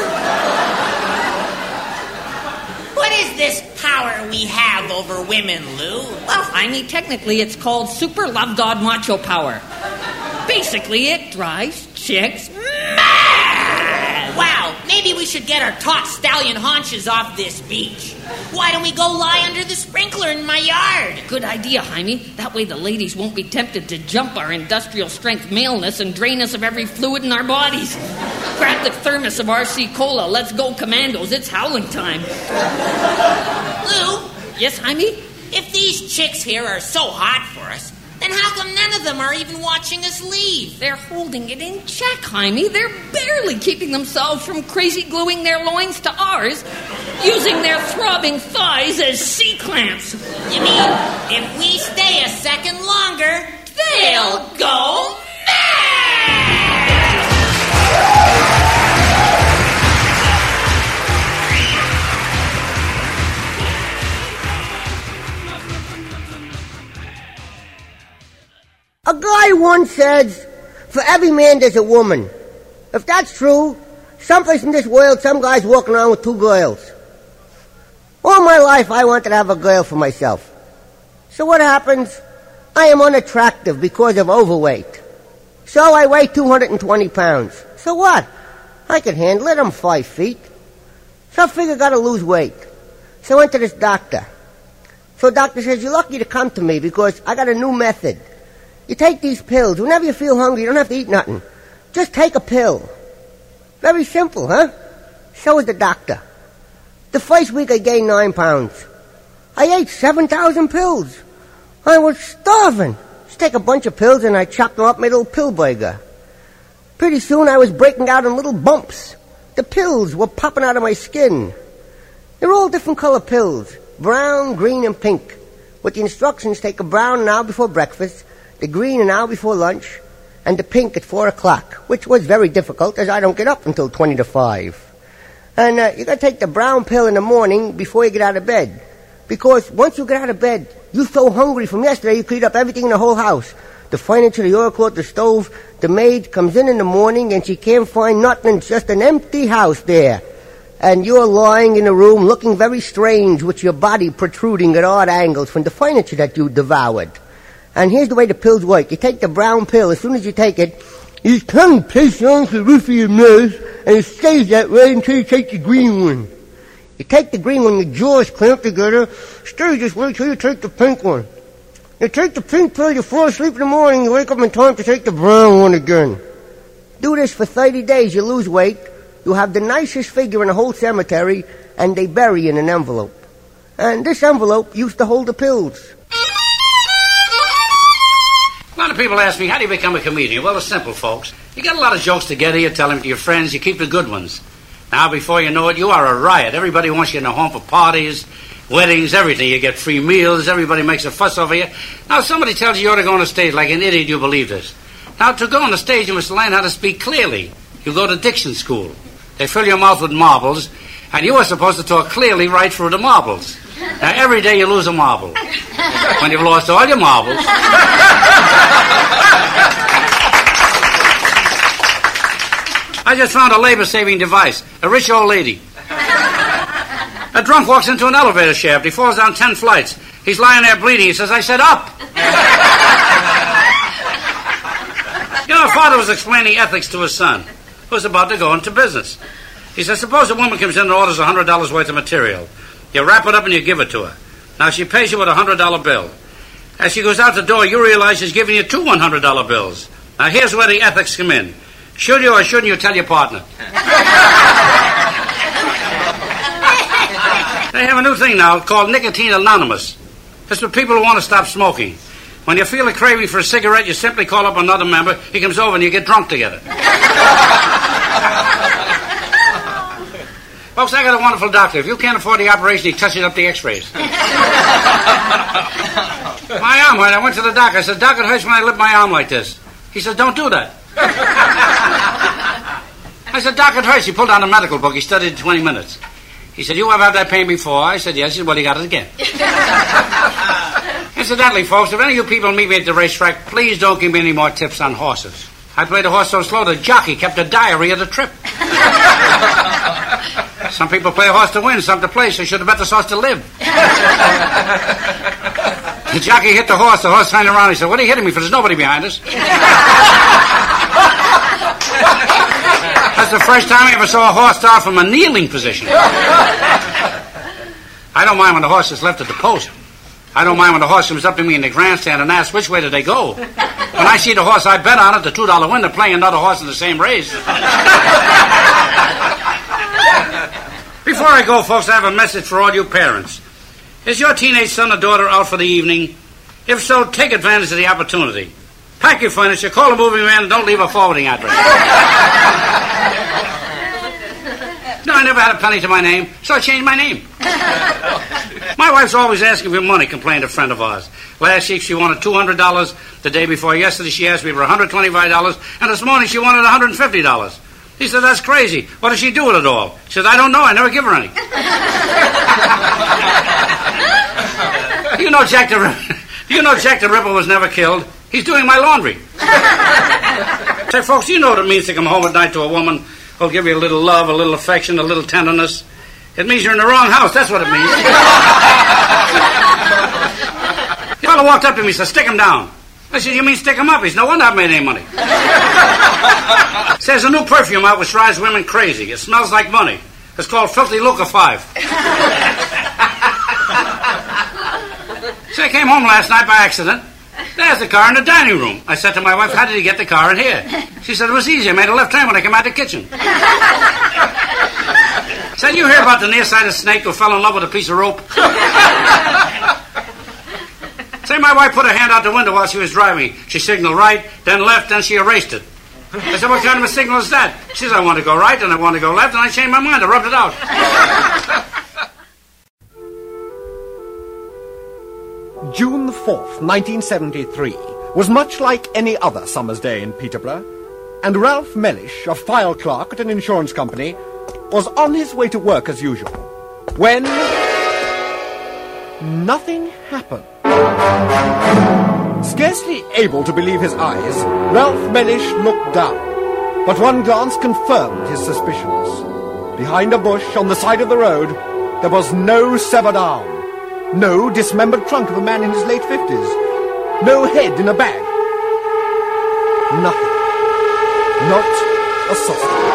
Speaker 12: What is this power we have over women, Lou?
Speaker 6: Well, I mean, technically it's called Super Love God Macho Power. Basically, it drives chicks mad.
Speaker 12: Wow, maybe we should get our taut stallion haunches off this beach. Why don't we go lie under the sprinkler in my yard?
Speaker 6: Good idea, Jaime. That way the ladies won't be tempted to jump our industrial strength maleness and drain us of every fluid in our bodies. Grab the thermos of RC Cola. Let's go commandos. It's howling time.
Speaker 12: Lou?
Speaker 6: Yes, Jaime?
Speaker 12: If these chicks here are so hot for us, then how come none of them are even watching us leave?
Speaker 6: They're holding it in check, Jaime. They're barely keeping themselves from crazy gluing their loins to ours, using their throbbing thighs as C-clamps.
Speaker 12: You mean, if we stay a second longer, they'll go mad!
Speaker 14: A guy once said, for every man there's a woman. If that's true, someplace in this world some guy's walking around with two girls. All my life I wanted to have a girl for myself. So what happens? I am unattractive because of overweight. So I weigh 220 pounds. So what? I can handle it. I'm 5 feet. So I figure I gotta lose weight. So I went to this doctor. So the doctor says, you're lucky to come to me because I got a new method. You take these pills. Whenever you feel hungry, you don't have to eat nothing. Just take a pill. Very simple, huh? So was the doctor. The first week I gained 9 pounds. I ate 7,000 pills. I was starving. Just take a bunch of pills and I chopped them up, made a little pill burger. Pretty soon I was breaking out in little bumps. The pills were popping out of my skin. They're all different color pills. Brown, green, and pink. With the instructions, take a brown an hour before breakfast, the green an hour before lunch, and the pink at 4 o'clock, which was very difficult as I don't get up until 20 to 5. And you got to take the brown pill in the morning before you get out of bed. Because once you get out of bed, you're so hungry from yesterday you could eat up everything in the whole house. The furniture, the oilcloth, the stove. The maid comes in the morning and she can't find nothing. It's just an empty house there. And you're lying in a room looking very strange with your body protruding at odd angles from the furniture that you devoured. And here's the way the pills work. You take the brown pill. As soon as you take it, your tongue tastes on the roof of your nose, and it stays that way until you take the green one. You take the green one, your jaws clamp together, stay this way till you take the pink one. You take the pink pill, you fall asleep in the morning, you wake up in time to take the brown one again. Do this for 30 days, you lose weight, you have the nicest figure in the whole cemetery, and they bury you in an envelope. And this envelope used to hold the pills.
Speaker 9: A lot of people ask me, how do you become a comedian? Well, it's simple, folks. You get a lot of jokes together, you tell them to your friends, you keep the good ones. Now, before you know it, you are a riot. Everybody wants you in the home for parties, weddings, everything. You get free meals, everybody makes a fuss over you. Now, if somebody tells you you ought to go on the stage like an idiot, you believe this. Now, to go on the stage, you must learn how to speak clearly. You go to diction school. They fill your mouth with marbles, and you are supposed to talk clearly right through the marbles. Now, every day you lose a marble. When you've lost all your marbles... I just found a labor-saving device. A rich old lady. A drunk walks into an elevator shaft. He falls down 10 flights. He's lying there bleeding. He says, I said up. You know, a father was explaining ethics to his son, who was about to go into business. He said, suppose a woman comes in and orders $100 worth of material. You wrap it up and you give it to her. Now, she pays you with a $100 bill. As she goes out the door, you realize she's giving you 2 $100 bills. Now, here's where the ethics come in. Should you or shouldn't you tell your partner? They have a new thing now called Nicotine Anonymous. It's for people who want to stop smoking. When you feel a craving for a cigarette, you simply call up another member. He comes over and you get drunk together. Folks, I got a wonderful doctor. If you can't afford the operation, he touches up the x-rays. My arm hurt. I went to the doctor. I said, Doc, it hurts when I lift my arm like this. He said, don't do that. I said, Doc, it hurts. He pulled out a medical book. He studied 20 minutes. He said, you ever had that pain before? I said, yes. He said, well, he got it again. Incidentally, folks, if any of you people meet me at the racetrack, please don't give me any more tips on horses. I played a horse so slow the jockey kept a diary of the trip. Some people play a horse to win, some to play, so you should have bet this horse to live. The jockey hit the horse turned around, he said, what are you hitting me for? There's nobody behind us. That's the first time I ever saw a horse start from a kneeling position. I don't mind when the horse is left at the post. I don't mind when the horse comes up to me in the grandstand and asks, which way did they go? When I see the horse I bet on it, the $2 winner playing another horse in the same race. Before I go, folks, I have a message for all you parents. Is your teenage son or daughter out for the evening? If so, take advantage of the opportunity. Pack your furniture, call a moving man, and don't leave a forwarding address. No, I never had a penny to my name, so I changed my name. My wife's always asking for money, complained a friend of ours. Last week she wanted $200. The day before yesterday she asked me for $125, and this morning she wanted $150. He said, that's crazy. What does she do with it all? She said, I don't know. I never give her any. You know Jack the Ripper was never killed. He's doing my laundry. Say, folks, you know what it means to come home at night to a woman who'll give you a little love, a little affection, a little tenderness. It means you're in the wrong house. That's what it means. The fellow walked up to me and said, stick him down. I said, you mean stick him up? He said, no wonder I made any money. Says a new perfume out which drives women crazy. It smells like money. It's called Filthy Luca 5. So I came home last night by accident. There's the car in the dining room. I said to my wife, how did you get the car in here? She said, it was easy. I made a left turn when I came out of the kitchen. Said, you hear about the nearsighted snake who fell in love with a piece of rope? Say, my wife put her hand out the window while she was driving. She signaled right, then left, then she erased it. I said, what kind of a signal is that? She said, I want to go right, and I want to go left, and I changed my mind. I rubbed it out.
Speaker 11: June the 4th, 1973, was much like any other summer's day in Peterborough, and Ralph Mellish, a file clerk at an insurance company, was on his way to work as usual, when nothing happened. Scarcely able to believe his eyes, Ralph Mellish looked down, but one glance confirmed his suspicions. Behind a bush on the side of the road, there was no severed arm, no dismembered trunk of a man in his late 50s, no head in a bag. Nothing. Not a sausage.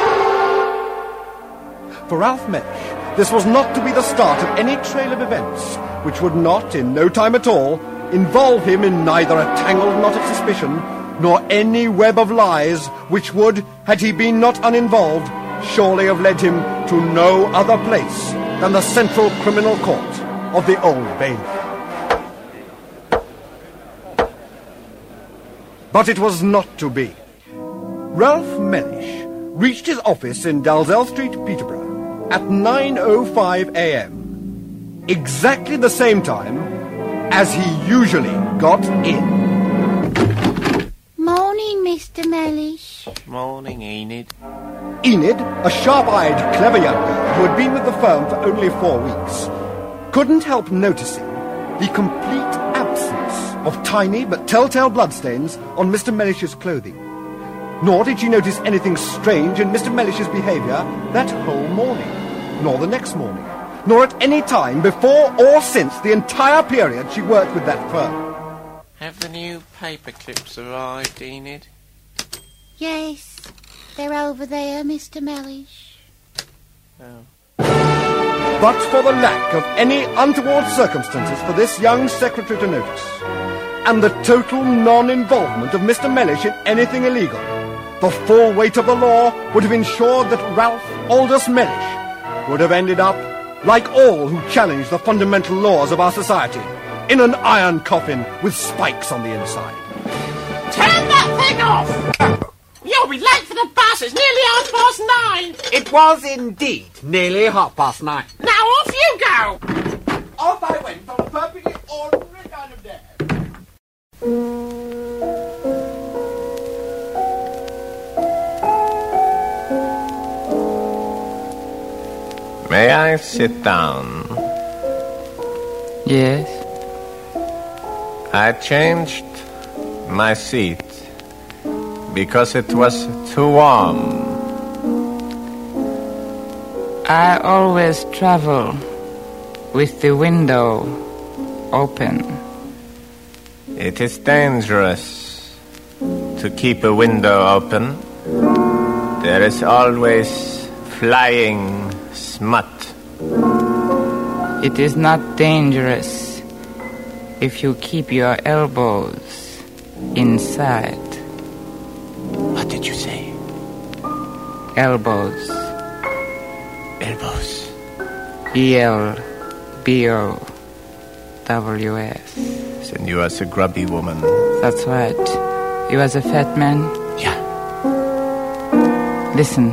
Speaker 11: For Ralph Mellish, this was not to be the start of any trail of events which would not, in no time at all, involve him in neither a tangled knot of suspicion nor any web of lies which would, had he been not uninvolved, surely have led him to no other place than the Central Criminal Court of the Old Bailey. But it was not to be. Ralph Mellish reached his office in Dalzell Street, Peterborough, at 9:05 a.m., exactly the same time as he usually got in.
Speaker 13: Morning, Mr. Mellish.
Speaker 16: Morning, Enid.
Speaker 11: Enid, a sharp-eyed, clever young girl who had been with the firm for only 4 weeks, couldn't help noticing the complete absence of tiny but telltale bloodstains on Mr. Mellish's clothing. Nor did she notice anything strange in Mr. Mellish's behavior that whole morning, nor the next morning, nor at any time before or since the entire period she worked with that firm.
Speaker 16: Have the new paper clips arrived, Enid?
Speaker 13: Yes, they're over there, Mr. Mellish.
Speaker 16: Oh.
Speaker 11: But for the lack of any untoward circumstances for this young secretary to notice, and the total non-involvement of Mr. Mellish in anything illegal, the full weight of the law would have ensured that Ralph Aldous Mellish would have ended up, like all who challenge the fundamental laws of our society, in an iron coffin with spikes on the inside.
Speaker 12: Turn that thing off! You'll be late for the bus. It's nearly 9:30.
Speaker 17: It was indeed nearly 9:30.
Speaker 12: Now off you go!
Speaker 17: Off I went on a perfectly ordinary kind of day.
Speaker 16: May I sit down?
Speaker 8: Yes.
Speaker 16: I changed my seat because it was too warm.
Speaker 24: I always travel with the window open.
Speaker 16: It is dangerous to keep a window open. There is always flying smut.
Speaker 24: It is not dangerous if you keep your elbows inside.
Speaker 16: What did you say?
Speaker 24: Elbows.
Speaker 16: Elbows.
Speaker 24: ELBOWS.
Speaker 16: Then you are a grubby woman.
Speaker 24: That's right. You as a fat man?
Speaker 16: Yeah.
Speaker 24: Listen.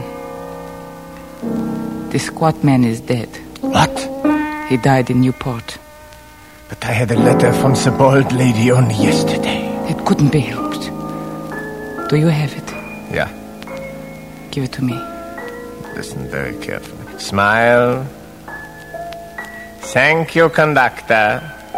Speaker 24: The squat man is dead.
Speaker 16: What?
Speaker 24: He died in Newport.
Speaker 16: But I had a letter from the bald lady only yesterday.
Speaker 24: It couldn't be helped. Do you have it?
Speaker 16: Yeah.
Speaker 24: Give it to me.
Speaker 16: Listen very carefully. Smile. Thank you, conductor.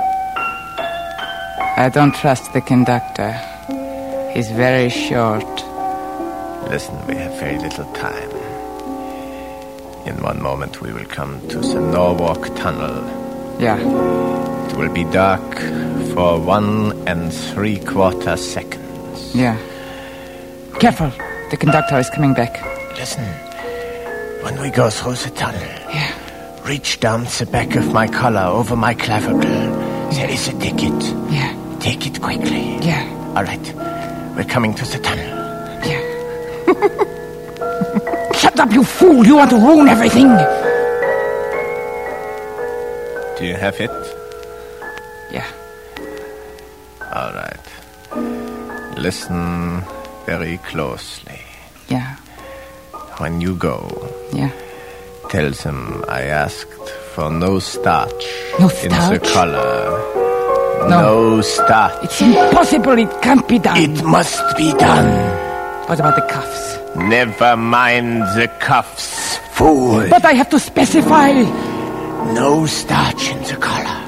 Speaker 24: I don't trust the conductor. He's very short.
Speaker 16: Listen, we have very little time. In one moment we will come to the Norwalk Tunnel.
Speaker 24: Yeah.
Speaker 16: It will be dark for 1 3/4 seconds.
Speaker 24: Yeah. Careful. The conductor is coming back.
Speaker 16: Listen. When we go through the tunnel,
Speaker 24: yeah,
Speaker 16: reach down the back of my collar over my clavicle. There is a ticket.
Speaker 24: Yeah.
Speaker 16: Take it quickly.
Speaker 24: Yeah.
Speaker 16: All right. We're coming to the tunnel.
Speaker 24: Yeah. Shut up, you fool! You want to ruin everything!
Speaker 16: Do you have it?
Speaker 24: Yeah.
Speaker 16: All right. Listen very closely.
Speaker 24: Yeah.
Speaker 16: When you go,
Speaker 24: yeah,
Speaker 16: tell them I asked for no starch,
Speaker 24: no
Speaker 16: in the collar.
Speaker 24: No
Speaker 16: starch.
Speaker 24: It's impossible. It can't be done.
Speaker 16: It must be done.
Speaker 24: What about the cuffs?
Speaker 16: Never mind the cuffs, fool.
Speaker 24: But I have to specify.
Speaker 16: No starch in the collar.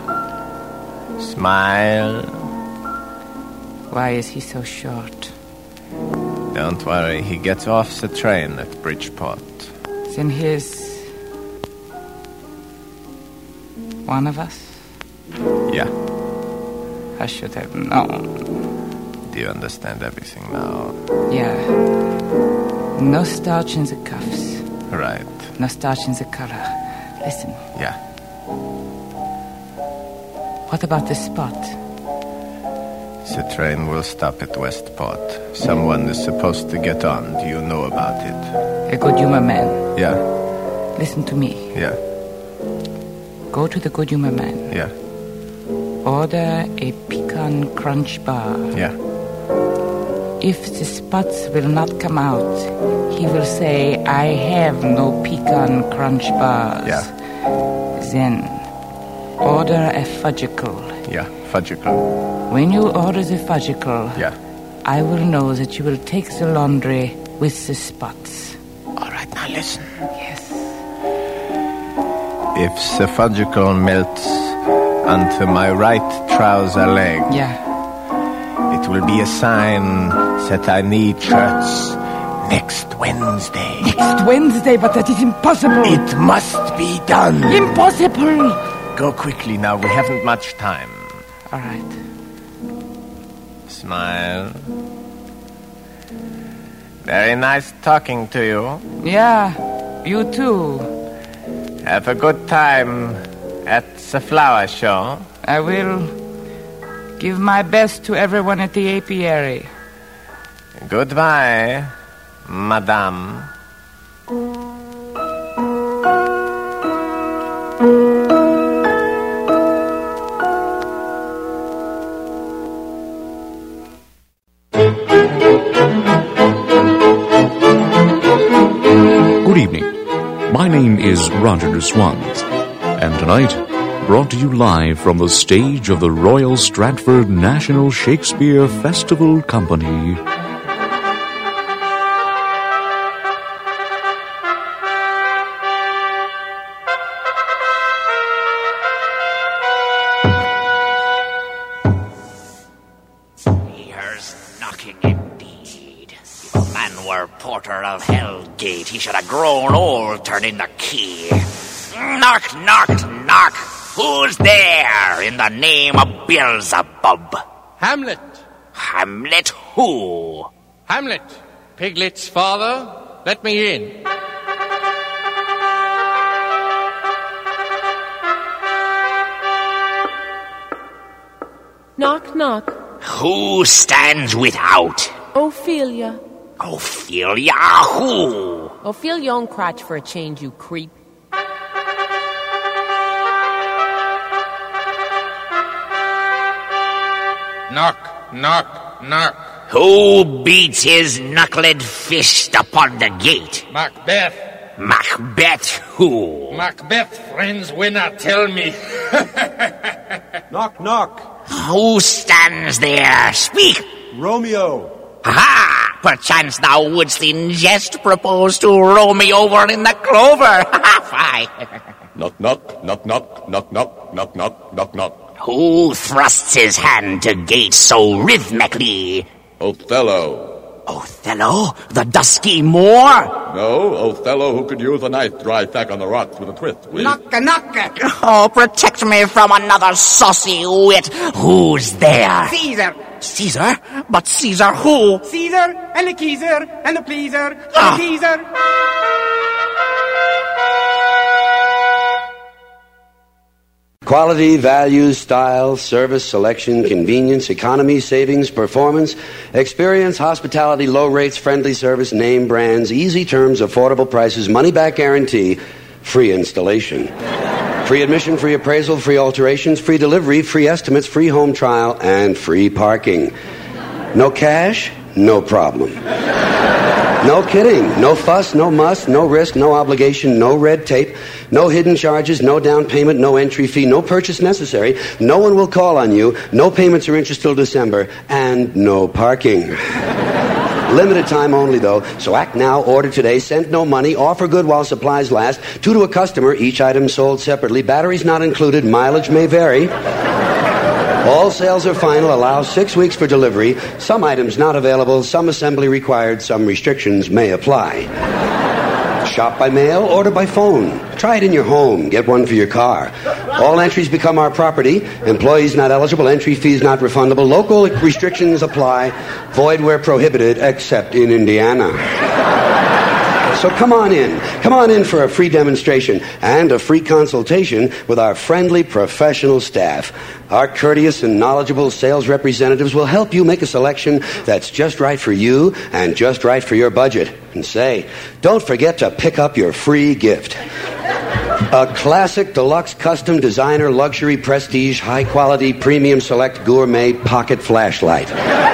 Speaker 16: Smile.
Speaker 24: Why is he so short?
Speaker 16: Don't worry, he gets off the train at Bridgeport.
Speaker 24: Then he's one of us?
Speaker 16: Yeah.
Speaker 24: I should have known.
Speaker 16: Do you understand everything now?
Speaker 24: Yeah. No starch in the cuffs.
Speaker 16: Right.
Speaker 24: No starch in the collar. Listen.
Speaker 16: Yeah.
Speaker 24: What about the spot?
Speaker 16: The train will stop at Westport. Someone is supposed to get on. Do you know about it?
Speaker 24: A good humor man.
Speaker 16: Yeah.
Speaker 24: Listen to me.
Speaker 16: Yeah.
Speaker 24: go to the good humor man.
Speaker 16: Yeah.
Speaker 24: Order a pecan crunch bar.
Speaker 16: Yeah.
Speaker 24: If the spots will not come out, he will say, I have no pecan crunch bars.
Speaker 16: Yeah.
Speaker 24: Then, order a fudgicle.
Speaker 16: Yeah, fudgicle.
Speaker 24: When you order the fudgicle,
Speaker 16: Yeah.
Speaker 24: I will know that you will take the laundry with the spots.
Speaker 16: All right, now listen.
Speaker 24: Yes.
Speaker 16: If the fudgicle melts onto my right trouser leg,
Speaker 24: Yeah.
Speaker 16: it will be a sign that I need shirts next Wednesday.
Speaker 24: Next Wednesday, but that is impossible.
Speaker 16: It must be done.
Speaker 24: Impossible.
Speaker 16: Go quickly now, we haven't much time.
Speaker 24: All right.
Speaker 16: Smile. Very nice talking to you.
Speaker 24: Yeah, you too.
Speaker 16: Have a good time at the flower show.
Speaker 24: I will give my best to everyone at the apiary.
Speaker 16: Goodbye, madame.
Speaker 15: Good evening. My name is Roger de Swans, and tonight, brought to you live from the stage of the Royal Stratford National Shakespeare Festival Company.
Speaker 18: Here's knocking indeed. If a man were porter of Hellgate, he should have grown old turning the key. Knock, knock, knock. Who's there in the name of Beelzebub?
Speaker 23: Hamlet.
Speaker 18: Hamlet who?
Speaker 23: Hamlet, Piglet's father. Let me in.
Speaker 21: Knock, knock.
Speaker 18: Who stands without?
Speaker 21: Ophelia.
Speaker 18: Ophelia who?
Speaker 21: Ophelia own crotch for a change, you creep.
Speaker 23: Knock, knock, knock.
Speaker 18: Who beats his knuckled fist upon the gate?
Speaker 23: Macbeth.
Speaker 18: Macbeth who?
Speaker 23: Macbeth, friends, will not tell me.
Speaker 19: Knock, knock.
Speaker 18: Who stands there? Speak!
Speaker 19: Romeo.
Speaker 18: Ha! Perchance thou wouldst in jest propose to row me over in the clover. Fie!
Speaker 19: Knock, knock, knock, knock, knock, knock, knock, knock, knock, knock.
Speaker 18: Who thrusts his hand to gate so rhythmically?
Speaker 19: Othello.
Speaker 18: Othello? The dusky Moor?
Speaker 19: No, Othello who could use a nice dry tack on the rocks with a twist, please.
Speaker 18: Knock-a, knock-a. Oh, protect me from another saucy wit. Who's there?
Speaker 20: Caesar.
Speaker 18: Caesar? But Caesar who?
Speaker 20: Caesar and the Keezer and the Pleaser and the Teaser.
Speaker 25: Quality, value, style, service, selection, convenience, economy, savings, performance, experience, hospitality, low rates, friendly service, name brands, easy terms, affordable prices, money-back guarantee, free installation. Free admission, free appraisal, free alterations, free delivery, free estimates, free home trial, and free parking. No cash? No problem. No kidding. No fuss, no muss, no risk, no obligation, no red tape, no hidden charges, no down payment, no entry fee, no purchase necessary. No one will call on you. No payments or interest till December, and no parking. Limited time only, though, so act now, order today, send no money, offer good while supplies last, 2 to a customer, each item sold separately, batteries not included, mileage may vary. All sales are final, allow 6 weeks for delivery, some items not available, some assembly required, some restrictions may apply. Shop by mail, order by phone. Try it in your home, get one for your car. All entries become our property. Employees not eligible, entry fees not refundable. Local restrictions apply. Void where prohibited, except in Indiana. So come on in for a free demonstration and a free consultation with our friendly professional staff. Our courteous and knowledgeable sales representatives will help you make a selection that's just right for you and just right for your budget. And say, don't forget to pick up your free gift. A classic, deluxe, custom, designer, luxury, prestige, high-quality, premium, select, gourmet pocket flashlight.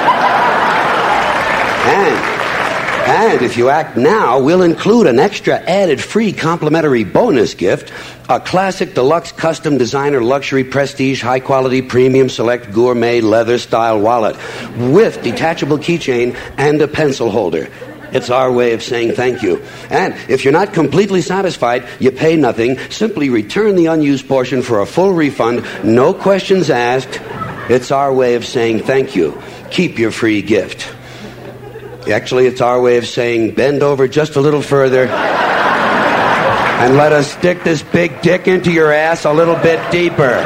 Speaker 25: And if you act now, we'll include an extra added free complimentary bonus gift, a classic, deluxe, custom, designer, luxury, prestige, high-quality, premium, select, gourmet, leather-style wallet with detachable keychain and a pencil holder. It's our way of saying thank you. And if you're not completely satisfied, you pay nothing. Simply return the unused portion for a full refund, no questions asked. It's our way of saying thank you. Keep your free gift. Actually, it's our way of saying bend over just a little further and let us stick this big dick into your ass a little bit deeper.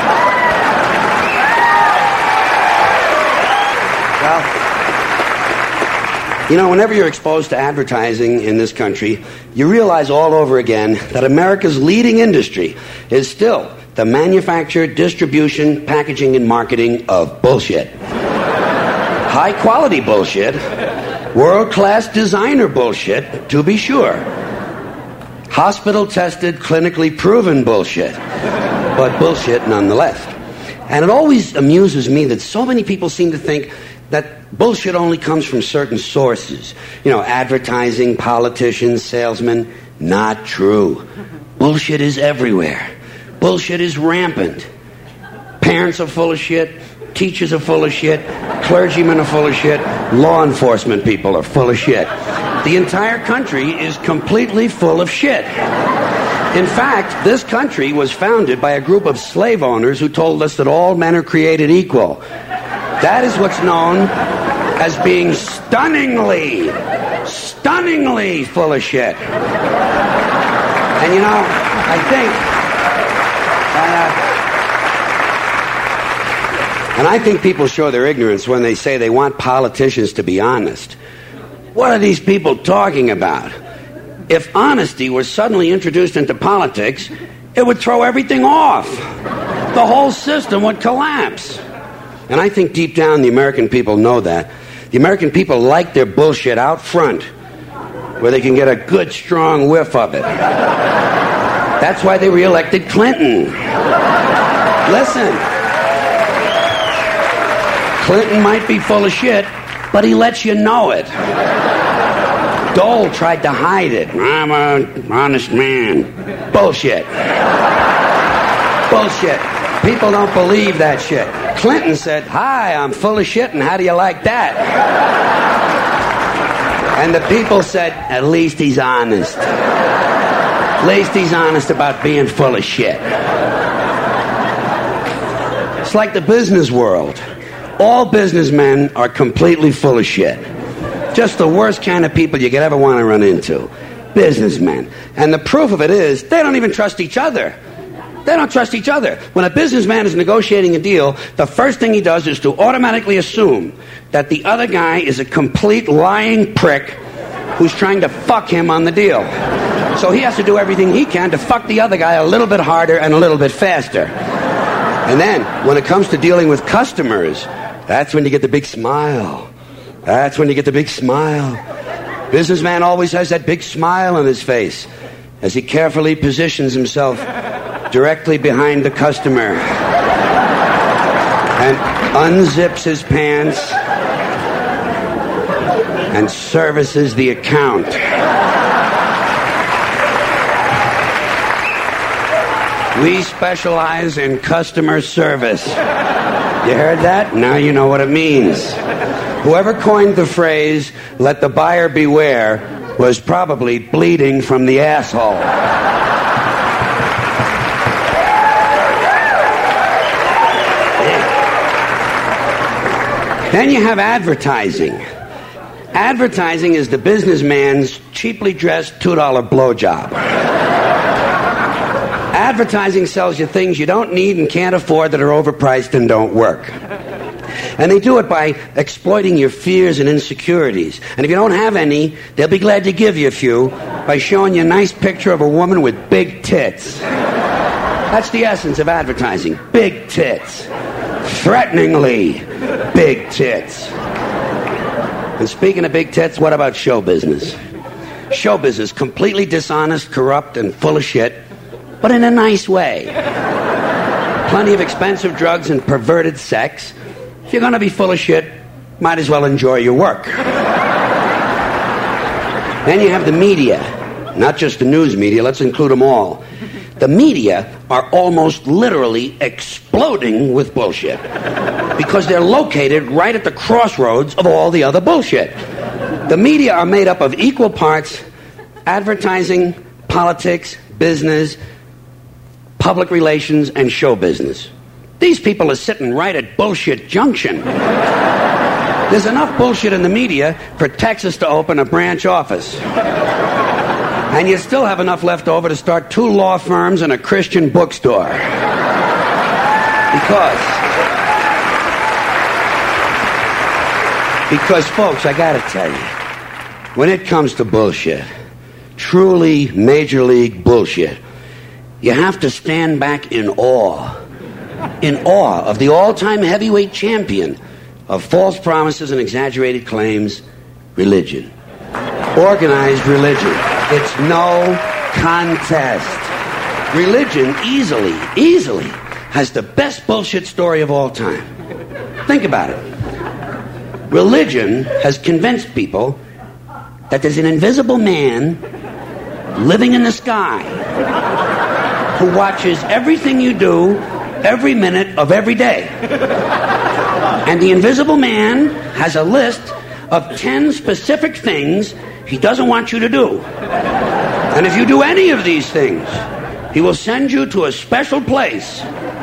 Speaker 25: Well, you know, whenever you're exposed to advertising in this country, you realize all over again that America's leading industry is still the manufacture, distribution, packaging, and marketing of bullshit. High-quality bullshit. World-class designer bullshit, to be sure. Hospital-tested, clinically proven bullshit. But bullshit nonetheless. And it always amuses me that so many people seem to think that bullshit only comes from certain sources. You know, advertising, politicians, salesmen. Not true. Bullshit is everywhere. Bullshit is rampant. Parents are full of shit. Teachers are full of shit. Clergymen are full of shit. Law enforcement people are full of shit. The entire country is completely full of shit. In fact, this country was founded by a group of slave owners who told us that all men are created equal. That is what's known as being stunningly full of shit. And you know, I think people show their ignorance when they say they want politicians to be honest. What are these people talking about? If honesty were suddenly introduced into politics, it would throw everything off. The whole system would collapse. And I think deep down the American people know that. The American people like their bullshit out front, where they can get a good, strong whiff of it. That's why they reelected Clinton. Listen. Clinton might be full of shit, but he lets you know it. Dole tried to hide it. I'm an honest man. Bullshit. Bullshit. People don't believe that shit. Clinton said, hi, I'm full of shit, and how do you like that? And the people said, at least he's honest. At least he's honest about being full of shit. It's like the business world. All businessmen are completely full of shit. Just the worst kind of people you could ever want to run into. Businessmen. And the proof of it is, they don't even trust each other. They don't trust each other. When a businessman is negotiating a deal, the first thing he does is to automatically assume that the other guy is a complete lying prick who's trying to fuck him on the deal. So he has to do everything he can to fuck the other guy a little bit harder and a little bit faster. And then, when it comes to dealing with customers, that's when you get the big smile. That's when you get the big smile. Businessman always has that big smile on his face as he carefully positions himself directly behind the customer and unzips his pants and services the account. We specialize in customer service. You heard that? Now you know what it means. Whoever coined the phrase, let the buyer beware, was probably bleeding from the asshole. Then you have advertising. Advertising is the businessman's cheaply dressed $2 blowjob. Advertising sells you things you don't need and can't afford that are overpriced and don't work. And they do it by exploiting your fears and insecurities. And if you don't have any, they'll be glad to give you a few by showing you a nice picture of a woman with big tits. That's the essence of advertising. Big tits. Threateningly big tits. And speaking of big tits, what about show business? Show business, completely dishonest, corrupt, and full of shit, but in a nice way. Plenty of expensive drugs and perverted sex. If you're going to be full of shit, might as well enjoy your work. Then you have the media. Not just the news media, let's include them all. The media are almost literally exploding with bullshit because they're located right at the crossroads of all the other bullshit. The media are made up of equal parts advertising, politics, business, public relations, and show business. These people are sitting right at bullshit junction. There's enough bullshit in the media for Texas to open a branch office. And you still have enough left over to start 2 law firms and a Christian bookstore. Because folks, I gotta tell you, when it comes to bullshit, truly major league bullshit, you have to stand back in awe of the all-time heavyweight champion of false promises and exaggerated claims, religion. Organized religion. It's no contest. Religion easily has the best bullshit story of all time. Think about it. Religion has convinced people that there's an invisible man living in the sky who watches everything you do every minute of every day. And the invisible man has a list of 10 specific things he doesn't want you to do. And if you do any of these things, he will send you to a special place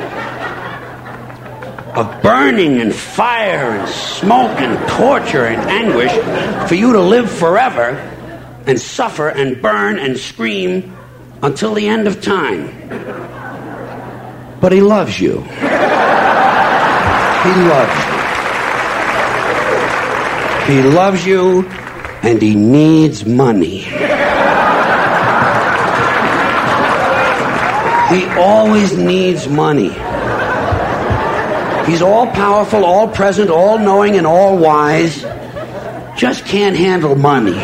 Speaker 25: of burning and fire and smoke and torture and anguish for you to live forever and suffer and burn and scream until the end of time. But he loves you. He loves you. He loves you, and he needs money. He always needs money. He's all-powerful, all-present, all-knowing, and all-wise. Just can't handle money.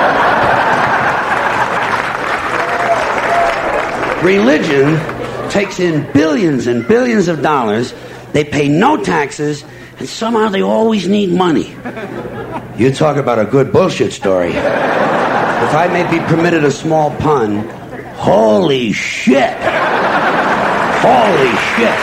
Speaker 25: Religion takes in billions and billions of dollars. They pay no taxes, and somehow they always need money. You talk about a good bullshit story. If I may be permitted a small pun, holy shit. Holy shit.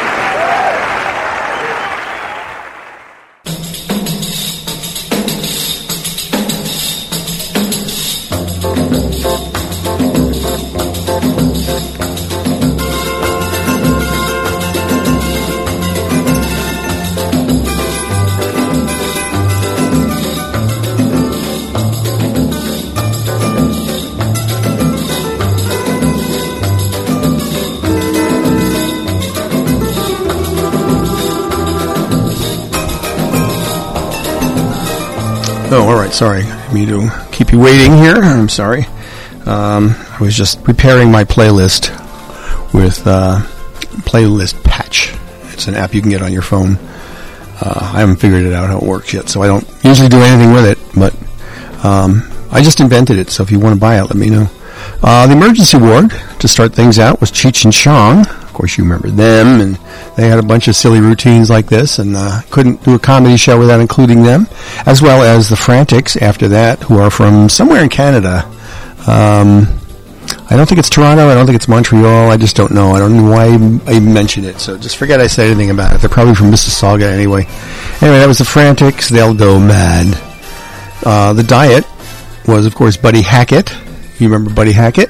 Speaker 4: Oh, all right. Sorry. I mean to keep you waiting here. I'm sorry. I was just preparing my playlist with Playlist Patch. It's an app you can get on your phone. I haven't figured it out how it works yet, so I don't usually do anything with it, but I just invented it, so if you want to buy it, let me know. The emergency ward, to start things out, was Cheech and Chong. Of course, you remember them, and they had a bunch of silly routines like this, and couldn't do a comedy show without including them, as well as the Frantics after that, who are from somewhere in Canada. I don't think it's Toronto, I don't think it's Montreal, I just don't know. I don't know why I mentioned it, so just forget I said anything about it. They're probably from Mississauga anyway. Anyway, that was the Frantics, They'll Go Mad. The Diet was, of course, Buddy Hackett. You remember Buddy Hackett?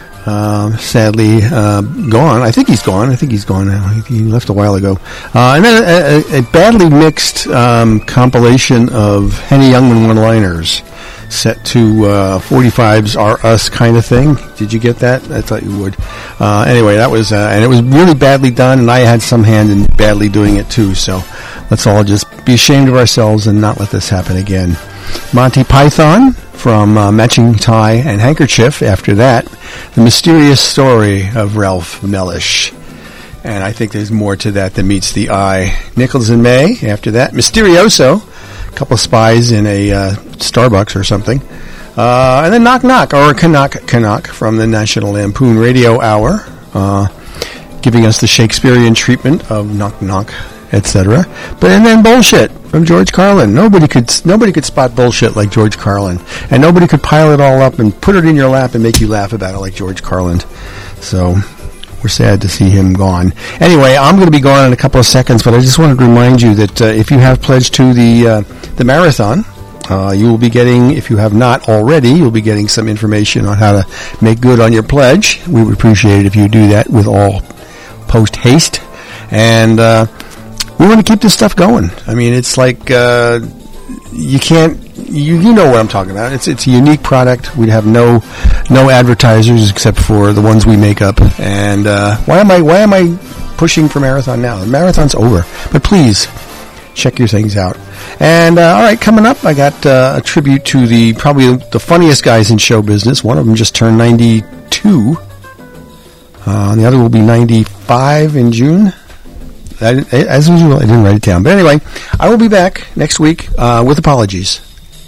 Speaker 4: Sadly gone. I think he's gone. I think he's gone now. He left a while ago. And then a badly mixed compilation of Henny Youngman one-liners set to 45's Are Us kind of thing. Did you get that? I thought you would. Anyway, that was, and it was really badly done, and I had some hand in badly doing it too, so let's all just be ashamed of ourselves and not let this happen again. Monty Python from Matching Tie and Handkerchief. After that, The Mysterious Story of Ralph Mellish. And I think there's more to that than meets the eye. Nichols and May. After that, Mysterioso. A couple of spies in a Starbucks or something. And then Knock Knock, or Canuck from the National Lampoon Radio Hour. giving us the Shakespearean treatment of knock knock, etc. And then bullshit from George Carlin. Nobody could spot bullshit like George Carlin, and nobody could pile it all up and put it in your lap and make you laugh about it like George Carlin. So we're sad to see him gone. Anyway, I'm going to be gone in a couple of seconds, but I just wanted to remind you that if you have pledged to the marathon, you will be getting, if you have not already, you'll be getting some information on how to make good on your pledge. We would appreciate it if you do that with all post haste. And we want to keep this stuff going. I mean, it's like you can't. You know what I'm talking about. It's a unique product. We have no advertisers except for the ones we make up. And why am I pushing for marathon now? The marathon's over. But please check your things out. And all right, coming up, I got a tribute to probably the funniest guys in show business. One of them just turned 92. The other will be 95 in June. As usual, I didn't write it down. But anyway, I will be back next week with apologies.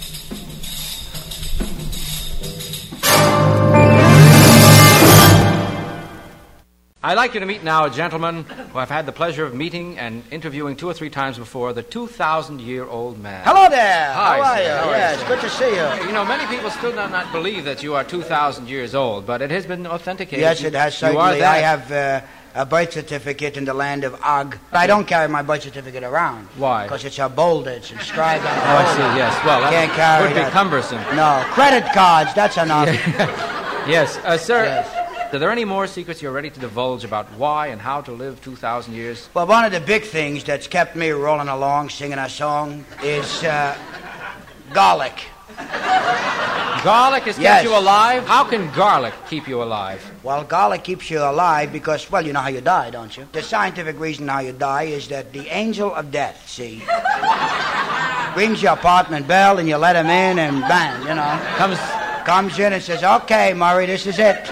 Speaker 1: I'd like you to meet now a gentleman who I've had the pleasure of meeting and interviewing 2 or 3 times before, the 2,000-year-old man.
Speaker 2: Hello there.
Speaker 1: Hi,
Speaker 2: How are
Speaker 1: sir.
Speaker 2: you?
Speaker 1: How are
Speaker 2: Yes,
Speaker 1: sir?
Speaker 2: good to see you.
Speaker 1: You know, many people still do not believe that you are 2,000 years old, but it has been authenticated.
Speaker 2: Yes, it has,
Speaker 1: You are
Speaker 2: certainly.
Speaker 1: that.
Speaker 2: I have a birth certificate in the land of Og. I don't carry my birth certificate around.
Speaker 1: Why?
Speaker 2: Because it's a boulder. It's inscribed on a
Speaker 1: Oh, I
Speaker 2: boulder.
Speaker 1: see, yes. Well, that
Speaker 2: Can't carry
Speaker 1: would be
Speaker 2: that.
Speaker 1: cumbersome.
Speaker 2: No. Credit cards, that's enough.
Speaker 1: Yes, sir, are there any more secrets you're ready to divulge about why and how to live 2,000 years?
Speaker 2: Well, one of the big things that's kept me rolling along singing a song is garlic.
Speaker 1: Garlic has
Speaker 2: Yes.
Speaker 1: kept you alive? How can garlic keep you alive?
Speaker 2: Well, garlic keeps you alive because, well, you know how you die, don't you? The scientific reason how you die is that the angel of death, see, rings your apartment bell and you let him in and bang, you know. Comes in and says, okay, Murray, this is it.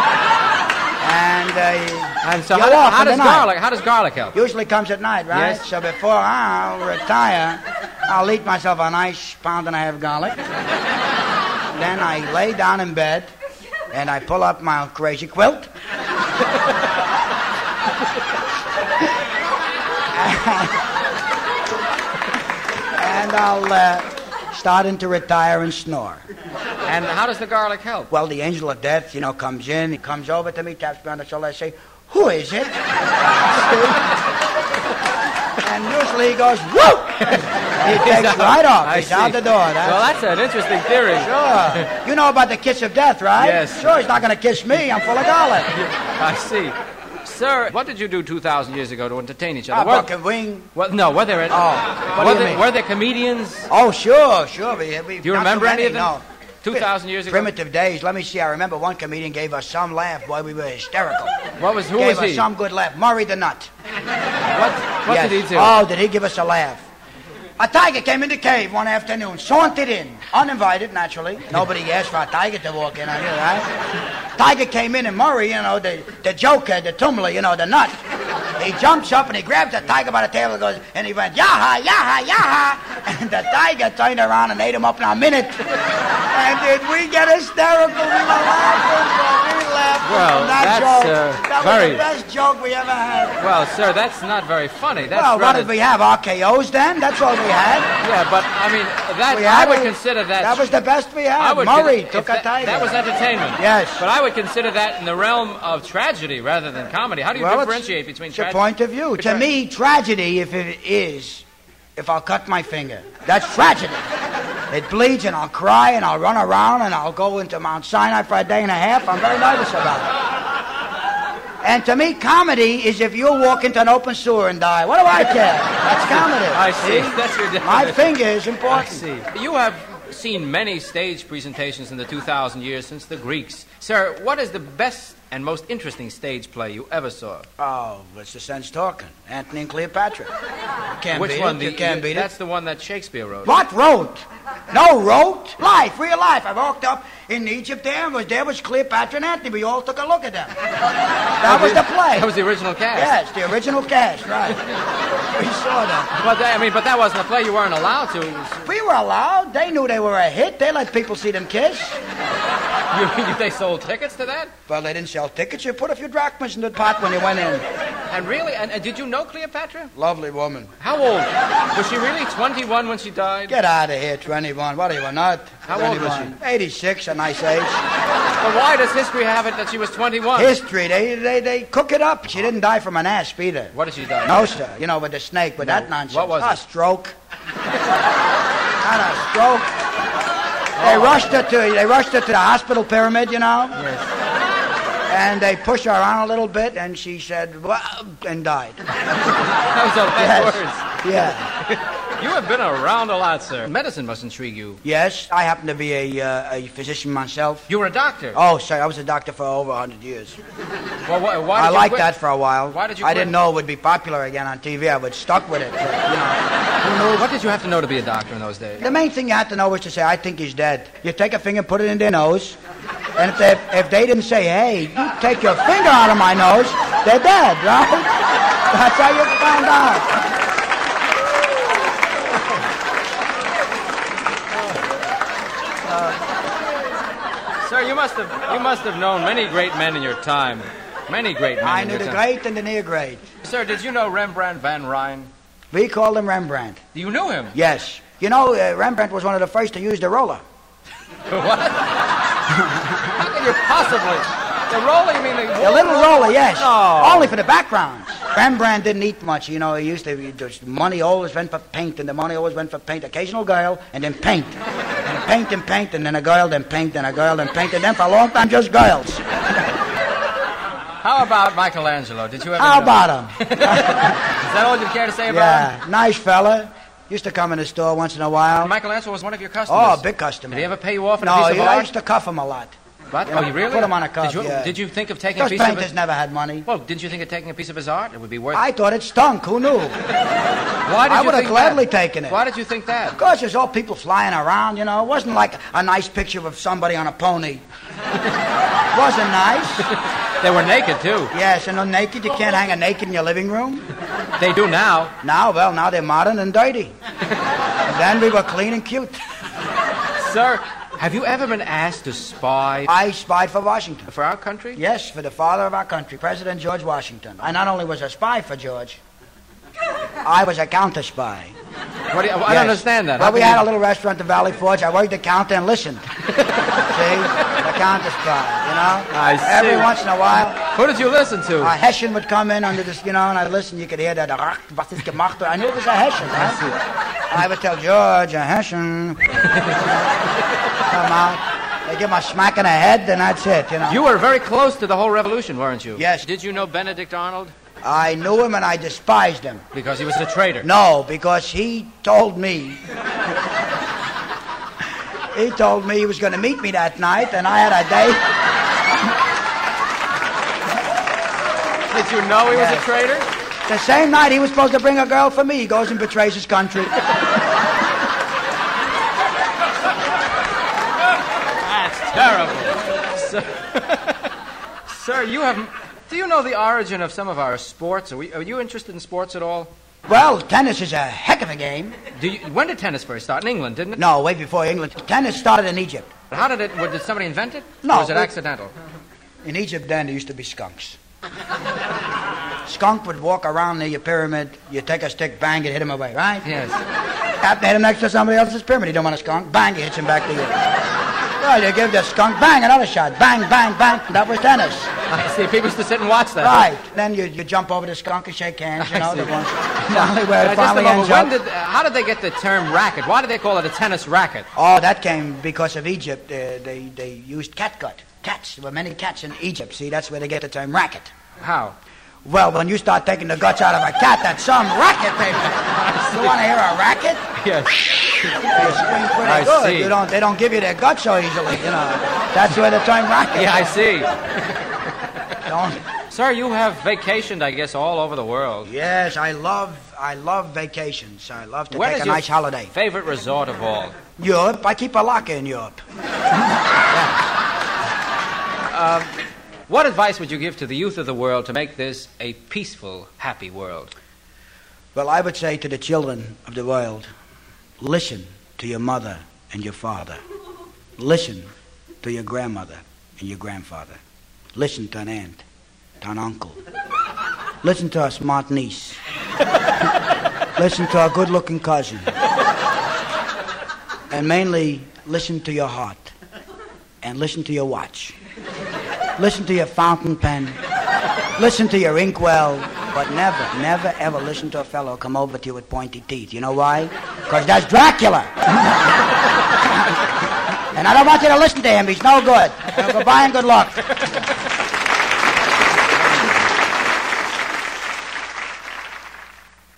Speaker 2: And
Speaker 1: so
Speaker 2: you're off
Speaker 1: how
Speaker 2: in the
Speaker 1: does
Speaker 2: night.
Speaker 1: garlic help?
Speaker 2: Usually comes at night, right?
Speaker 1: Yes.
Speaker 2: So before I'll retire, I'll eat myself a nice pound and a half of garlic. Then I lay down in bed and I pull up my crazy quilt. And I'll starting to retire and snore.
Speaker 1: And how does the garlic help?
Speaker 2: Well, the angel of death, you know, comes in. He comes over to me, taps me on the shoulder. I say, who is it? And usually he goes, whoop! He takes right off. He's out the door.
Speaker 1: Well, that's an interesting theory.
Speaker 2: Sure. You know about the kiss of death, right?
Speaker 1: Yes.
Speaker 2: Sure, he's not going to kiss me. I'm full of garlic.
Speaker 1: I see. Sir, what did you do 2,000 years ago to entertain each other?
Speaker 2: Buck and wing.
Speaker 1: Well, no, were there...
Speaker 2: what do you mean?
Speaker 1: Were there comedians?
Speaker 2: Oh, sure. Do
Speaker 1: Do you remember any of them?
Speaker 2: No.
Speaker 1: 2,000 years ago?
Speaker 2: Primitive days. Let me see. I remember one comedian gave us some laugh. Boy, we were hysterical.
Speaker 1: Who was
Speaker 2: Gave
Speaker 1: he?
Speaker 2: us some good laugh. Murray the Nut.
Speaker 1: What
Speaker 2: Yes.
Speaker 1: did he do?
Speaker 2: Oh, did he give us a laugh? A tiger came in the cave one afternoon, sauntered in, uninvited, naturally. Nobody asked for a tiger to walk in, I knew, right? Tiger came in, and Murray, you know, the joker, the tumbler, you know, the nut. He jumps up and he grabs the tiger by the tail and goes, and he went, yaha, yaha, yaha. And the tiger turned around and ate him up in a minute. And did we get hysterical? We were laughing, we laughed
Speaker 1: Well,
Speaker 2: from that
Speaker 1: that's,
Speaker 2: joke. That was
Speaker 1: very-
Speaker 2: the best joke we ever had.
Speaker 1: Well, sir, that's not very funny. That's
Speaker 2: Well, what
Speaker 1: rather...
Speaker 2: did we have? RKOs then? That's all we had.
Speaker 1: Yeah, but, I mean,
Speaker 2: We
Speaker 1: I
Speaker 2: had
Speaker 1: would
Speaker 2: a-
Speaker 1: consider that...
Speaker 2: That was the best we
Speaker 1: I
Speaker 2: had.
Speaker 1: would
Speaker 2: Murray
Speaker 1: con-
Speaker 2: took
Speaker 1: if
Speaker 2: a tiger.
Speaker 1: That was entertainment.
Speaker 2: Yes.
Speaker 1: But I would consider that in the realm of tragedy rather than comedy. How do you
Speaker 2: Well,
Speaker 1: differentiate between
Speaker 2: it's your
Speaker 1: tragedy?
Speaker 2: point of view. To me, tragedy, if it is, if I'll cut my finger, that's tragedy. It bleeds and I'll cry and I'll run around and I'll go into Mount Sinai for a day and a half. I'm very nervous about it. And to me, comedy is if you walk into an open sewer and die. What do I care? That's comedy.
Speaker 1: I see. That's your definition.
Speaker 2: My finger is important.
Speaker 1: I see. You have seen many stage presentations in the 2,000 years since the Greeks. Sir, what is the best and most interesting stage play you ever saw?
Speaker 2: Oh, what's the sense talking? Anthony and Cleopatra. Can't
Speaker 1: Which
Speaker 2: beat
Speaker 1: one?
Speaker 2: it. You can't beat
Speaker 1: That's
Speaker 2: it.
Speaker 1: the one that Shakespeare wrote.
Speaker 2: What wrote? No, wrote. Life, real life. I walked up in Egypt there was Cleopatra and Anthony. We all took a look at them. That was the play.
Speaker 1: That was the original cast.
Speaker 2: Yes, the original cast, right. We saw that.
Speaker 1: But that wasn't a play. You weren't allowed to.
Speaker 2: We were allowed. They knew they were a hit. They let people see them kiss.
Speaker 1: They sold tickets to that?
Speaker 2: Well, they didn't sell tickets. You put a few drachmas in the pot when you went in.
Speaker 1: And really? And did you know Cleopatra?
Speaker 2: Lovely woman.
Speaker 1: How old? Was she really 21 when she died?
Speaker 2: Get out of here, 21. What are you, a nut?
Speaker 1: How
Speaker 2: 21.
Speaker 1: old was she?
Speaker 2: 86, a nice age.
Speaker 1: But why does history have it that she was 21?
Speaker 2: History, they cook it up. She didn't die from an asp either.
Speaker 1: What did she die?
Speaker 2: No, sir. You know, with the snake, with that nonsense.
Speaker 1: What was
Speaker 2: it?
Speaker 1: it?
Speaker 2: Stroke. Not a stroke. They rushed her to the hospital pyramid, you know?
Speaker 1: Yes.
Speaker 2: And they pushed her around a little bit, and she said, well, and died.
Speaker 1: Those are bad words.
Speaker 2: Yeah.
Speaker 1: You have been around a lot, sir. Medicine must intrigue you.
Speaker 2: Yes, I happen to be a physician myself.
Speaker 1: You were a doctor?
Speaker 2: Oh, sir, I was a doctor for over 100 years.
Speaker 1: Well, why did
Speaker 2: I
Speaker 1: you
Speaker 2: liked
Speaker 1: quit?
Speaker 2: that for a while.
Speaker 1: Why did you
Speaker 2: I
Speaker 1: quit?
Speaker 2: didn't know it would be popular again on TV. I was stuck with it. But, you know, who knew?
Speaker 1: What did you have to know to be a doctor in those days?
Speaker 2: The main thing you had to know was to say, I think he's dead. You take a finger, put it in their nose, and if they didn't say, hey, you take your finger out of my nose, they're dead, right? That's how you find out.
Speaker 1: Sir, you must have known many great men in your time. Many great men
Speaker 2: I
Speaker 1: in
Speaker 2: knew
Speaker 1: your
Speaker 2: the
Speaker 1: time.
Speaker 2: great and the near great.
Speaker 1: Sir, did you know Rembrandt van Rijn?
Speaker 2: We called him Rembrandt.
Speaker 1: You knew him?
Speaker 2: Yes. You know, Rembrandt was one of the first to use the roller.
Speaker 1: What? How can you possibly? The roller, you mean
Speaker 2: The little roller, yes.
Speaker 1: No.
Speaker 2: Only for the backgrounds. Rembrandt didn't eat much. You know, the money always went for paint, and the money always went for paint. Occasional girl, and then paint. And paint and paint, and then a girl, then paint, and a girl, then paint, and then for a long time just girls.
Speaker 1: How about Michelangelo? Did you ever
Speaker 2: How
Speaker 1: know?
Speaker 2: about him?
Speaker 1: Is that all you care to say about him?
Speaker 2: Yeah, nice fella. Used to come in the store once in a while.
Speaker 1: Michelangelo was one of your customers.
Speaker 2: Oh, big customer.
Speaker 1: Did he ever pay you off in a
Speaker 2: No,
Speaker 1: piece of
Speaker 2: I
Speaker 1: art?
Speaker 2: used to cuff him a lot.
Speaker 1: What?
Speaker 2: You know,
Speaker 1: Oh, you really?
Speaker 2: Put him on a cuff, yeah.
Speaker 1: Did you think of taking a
Speaker 2: Those
Speaker 1: piece of
Speaker 2: painters
Speaker 1: it?
Speaker 2: never had money.
Speaker 1: Well, didn't you think of taking a piece of his art? It would be worth
Speaker 2: I thought it stunk. Who knew?
Speaker 1: Why did
Speaker 2: I
Speaker 1: you
Speaker 2: would have
Speaker 1: think
Speaker 2: gladly
Speaker 1: that?
Speaker 2: taken it.
Speaker 1: Why did you think that?
Speaker 2: Because there's all people flying around, you know. It wasn't like a nice picture of somebody on a pony. Wasn't nice.
Speaker 1: They were naked, too.
Speaker 2: Yes, and they're naked. You can't hang a naked in your living room.
Speaker 1: They do now.
Speaker 2: Now they're modern and dirty. And then we were clean and cute.
Speaker 1: Sir, have you ever been asked to spy?
Speaker 2: I spied for Washington.
Speaker 1: For our country?
Speaker 2: Yes, for the father of our country, President George Washington. I not only was a spy for George, I was a counter spy.
Speaker 1: What do you, I don't understand that.
Speaker 2: Well,
Speaker 1: How
Speaker 2: we
Speaker 1: can
Speaker 2: had
Speaker 1: you-
Speaker 2: a little restaurant in Valley Forge. I worked the counter and listened. See? The counter spy, you know?
Speaker 1: I see.
Speaker 2: Every once in a while.
Speaker 1: Who did you listen to?
Speaker 2: A Hessian would come in under this, you know, and I'd listen. You could hear that. Was ist gemacht? I knew it was a Hessian, right? I would tell George, a Hessian. Come out. They give him a smack in the head, and that's it, you know.
Speaker 1: You were very close to the whole revolution, weren't you?
Speaker 2: Yes.
Speaker 1: Did you know Benedict Arnold?
Speaker 2: I knew him and I despised him.
Speaker 1: Because he was a traitor.
Speaker 2: No, because he told me. He told me he was going to meet me that night, and I had a date.
Speaker 1: Did you know he was a
Speaker 2: Yes.
Speaker 1: traitor?
Speaker 2: The same night he was supposed to bring a girl for me. He goes and betrays his country.
Speaker 1: That's terrible. Sir, you have... Do you know the origin of some of our sports? Are you interested in sports at all?
Speaker 2: Well, tennis is a heck of a game.
Speaker 1: When did tennis first start? In England, didn't it?
Speaker 2: No, way before England. Tennis started in Egypt.
Speaker 1: How did it... Did somebody invent it?
Speaker 2: No,
Speaker 1: Or was it
Speaker 2: it-
Speaker 1: accidental?
Speaker 2: In Egypt then, there used to be skunks. Skunk would walk around near your pyramid. You take a stick, bang, it hit him away, right?
Speaker 1: Yes.
Speaker 2: Happen to hit him next to somebody else's pyramid. You don't want a skunk. Bang, it hits him back to you. Right, you give the skunk, bang, another shot. Bang, bang, bang. That was tennis.
Speaker 1: I see. People used to sit and watch that.
Speaker 2: Right. Then you jump over the skunk and shake hands, you
Speaker 1: I
Speaker 2: know.
Speaker 1: see.
Speaker 2: The one finally where it
Speaker 1: Just a
Speaker 2: finally
Speaker 1: moment.
Speaker 2: ends up.
Speaker 1: How did they get the term racket? Why did they call it a tennis racket?
Speaker 2: Oh, that came because of Egypt. They used catgut. Cats. There were many cats in Egypt. See, that's where they get the term racket.
Speaker 1: How?
Speaker 2: Well, when you start taking the guts out of a cat, that's some racket, baby. You want to hear a racket?
Speaker 1: Yes.
Speaker 2: They scream pretty
Speaker 1: I
Speaker 2: good.
Speaker 1: see.
Speaker 2: They don't give you their guts so easily, you know. That's where the term racket.
Speaker 1: Yeah, I see.
Speaker 2: Don't.
Speaker 1: Sir, you have vacationed, I guess, all over the world.
Speaker 2: Yes, I love vacations. I love to
Speaker 1: Where
Speaker 2: take
Speaker 1: is
Speaker 2: a
Speaker 1: your
Speaker 2: nice holiday.
Speaker 1: favorite resort of all?
Speaker 2: Europe. I keep a locker in Europe.
Speaker 1: What advice would you give to the youth of the world to make this a peaceful, happy world?
Speaker 2: Well, I would say to the children of the world, listen to your mother and your father. Listen to your grandmother and your grandfather. Listen to an aunt, to an uncle. Listen to a smart niece. Listen to a good-looking cousin. And mainly, listen to your heart. And listen to your watch. Listen to your fountain pen. Listen to your inkwell. But never, ever listen to a fellow come over to you with pointy teeth. You know why? Because that's Dracula. And I don't want you to listen to him. He's no good. Goodbye and good luck.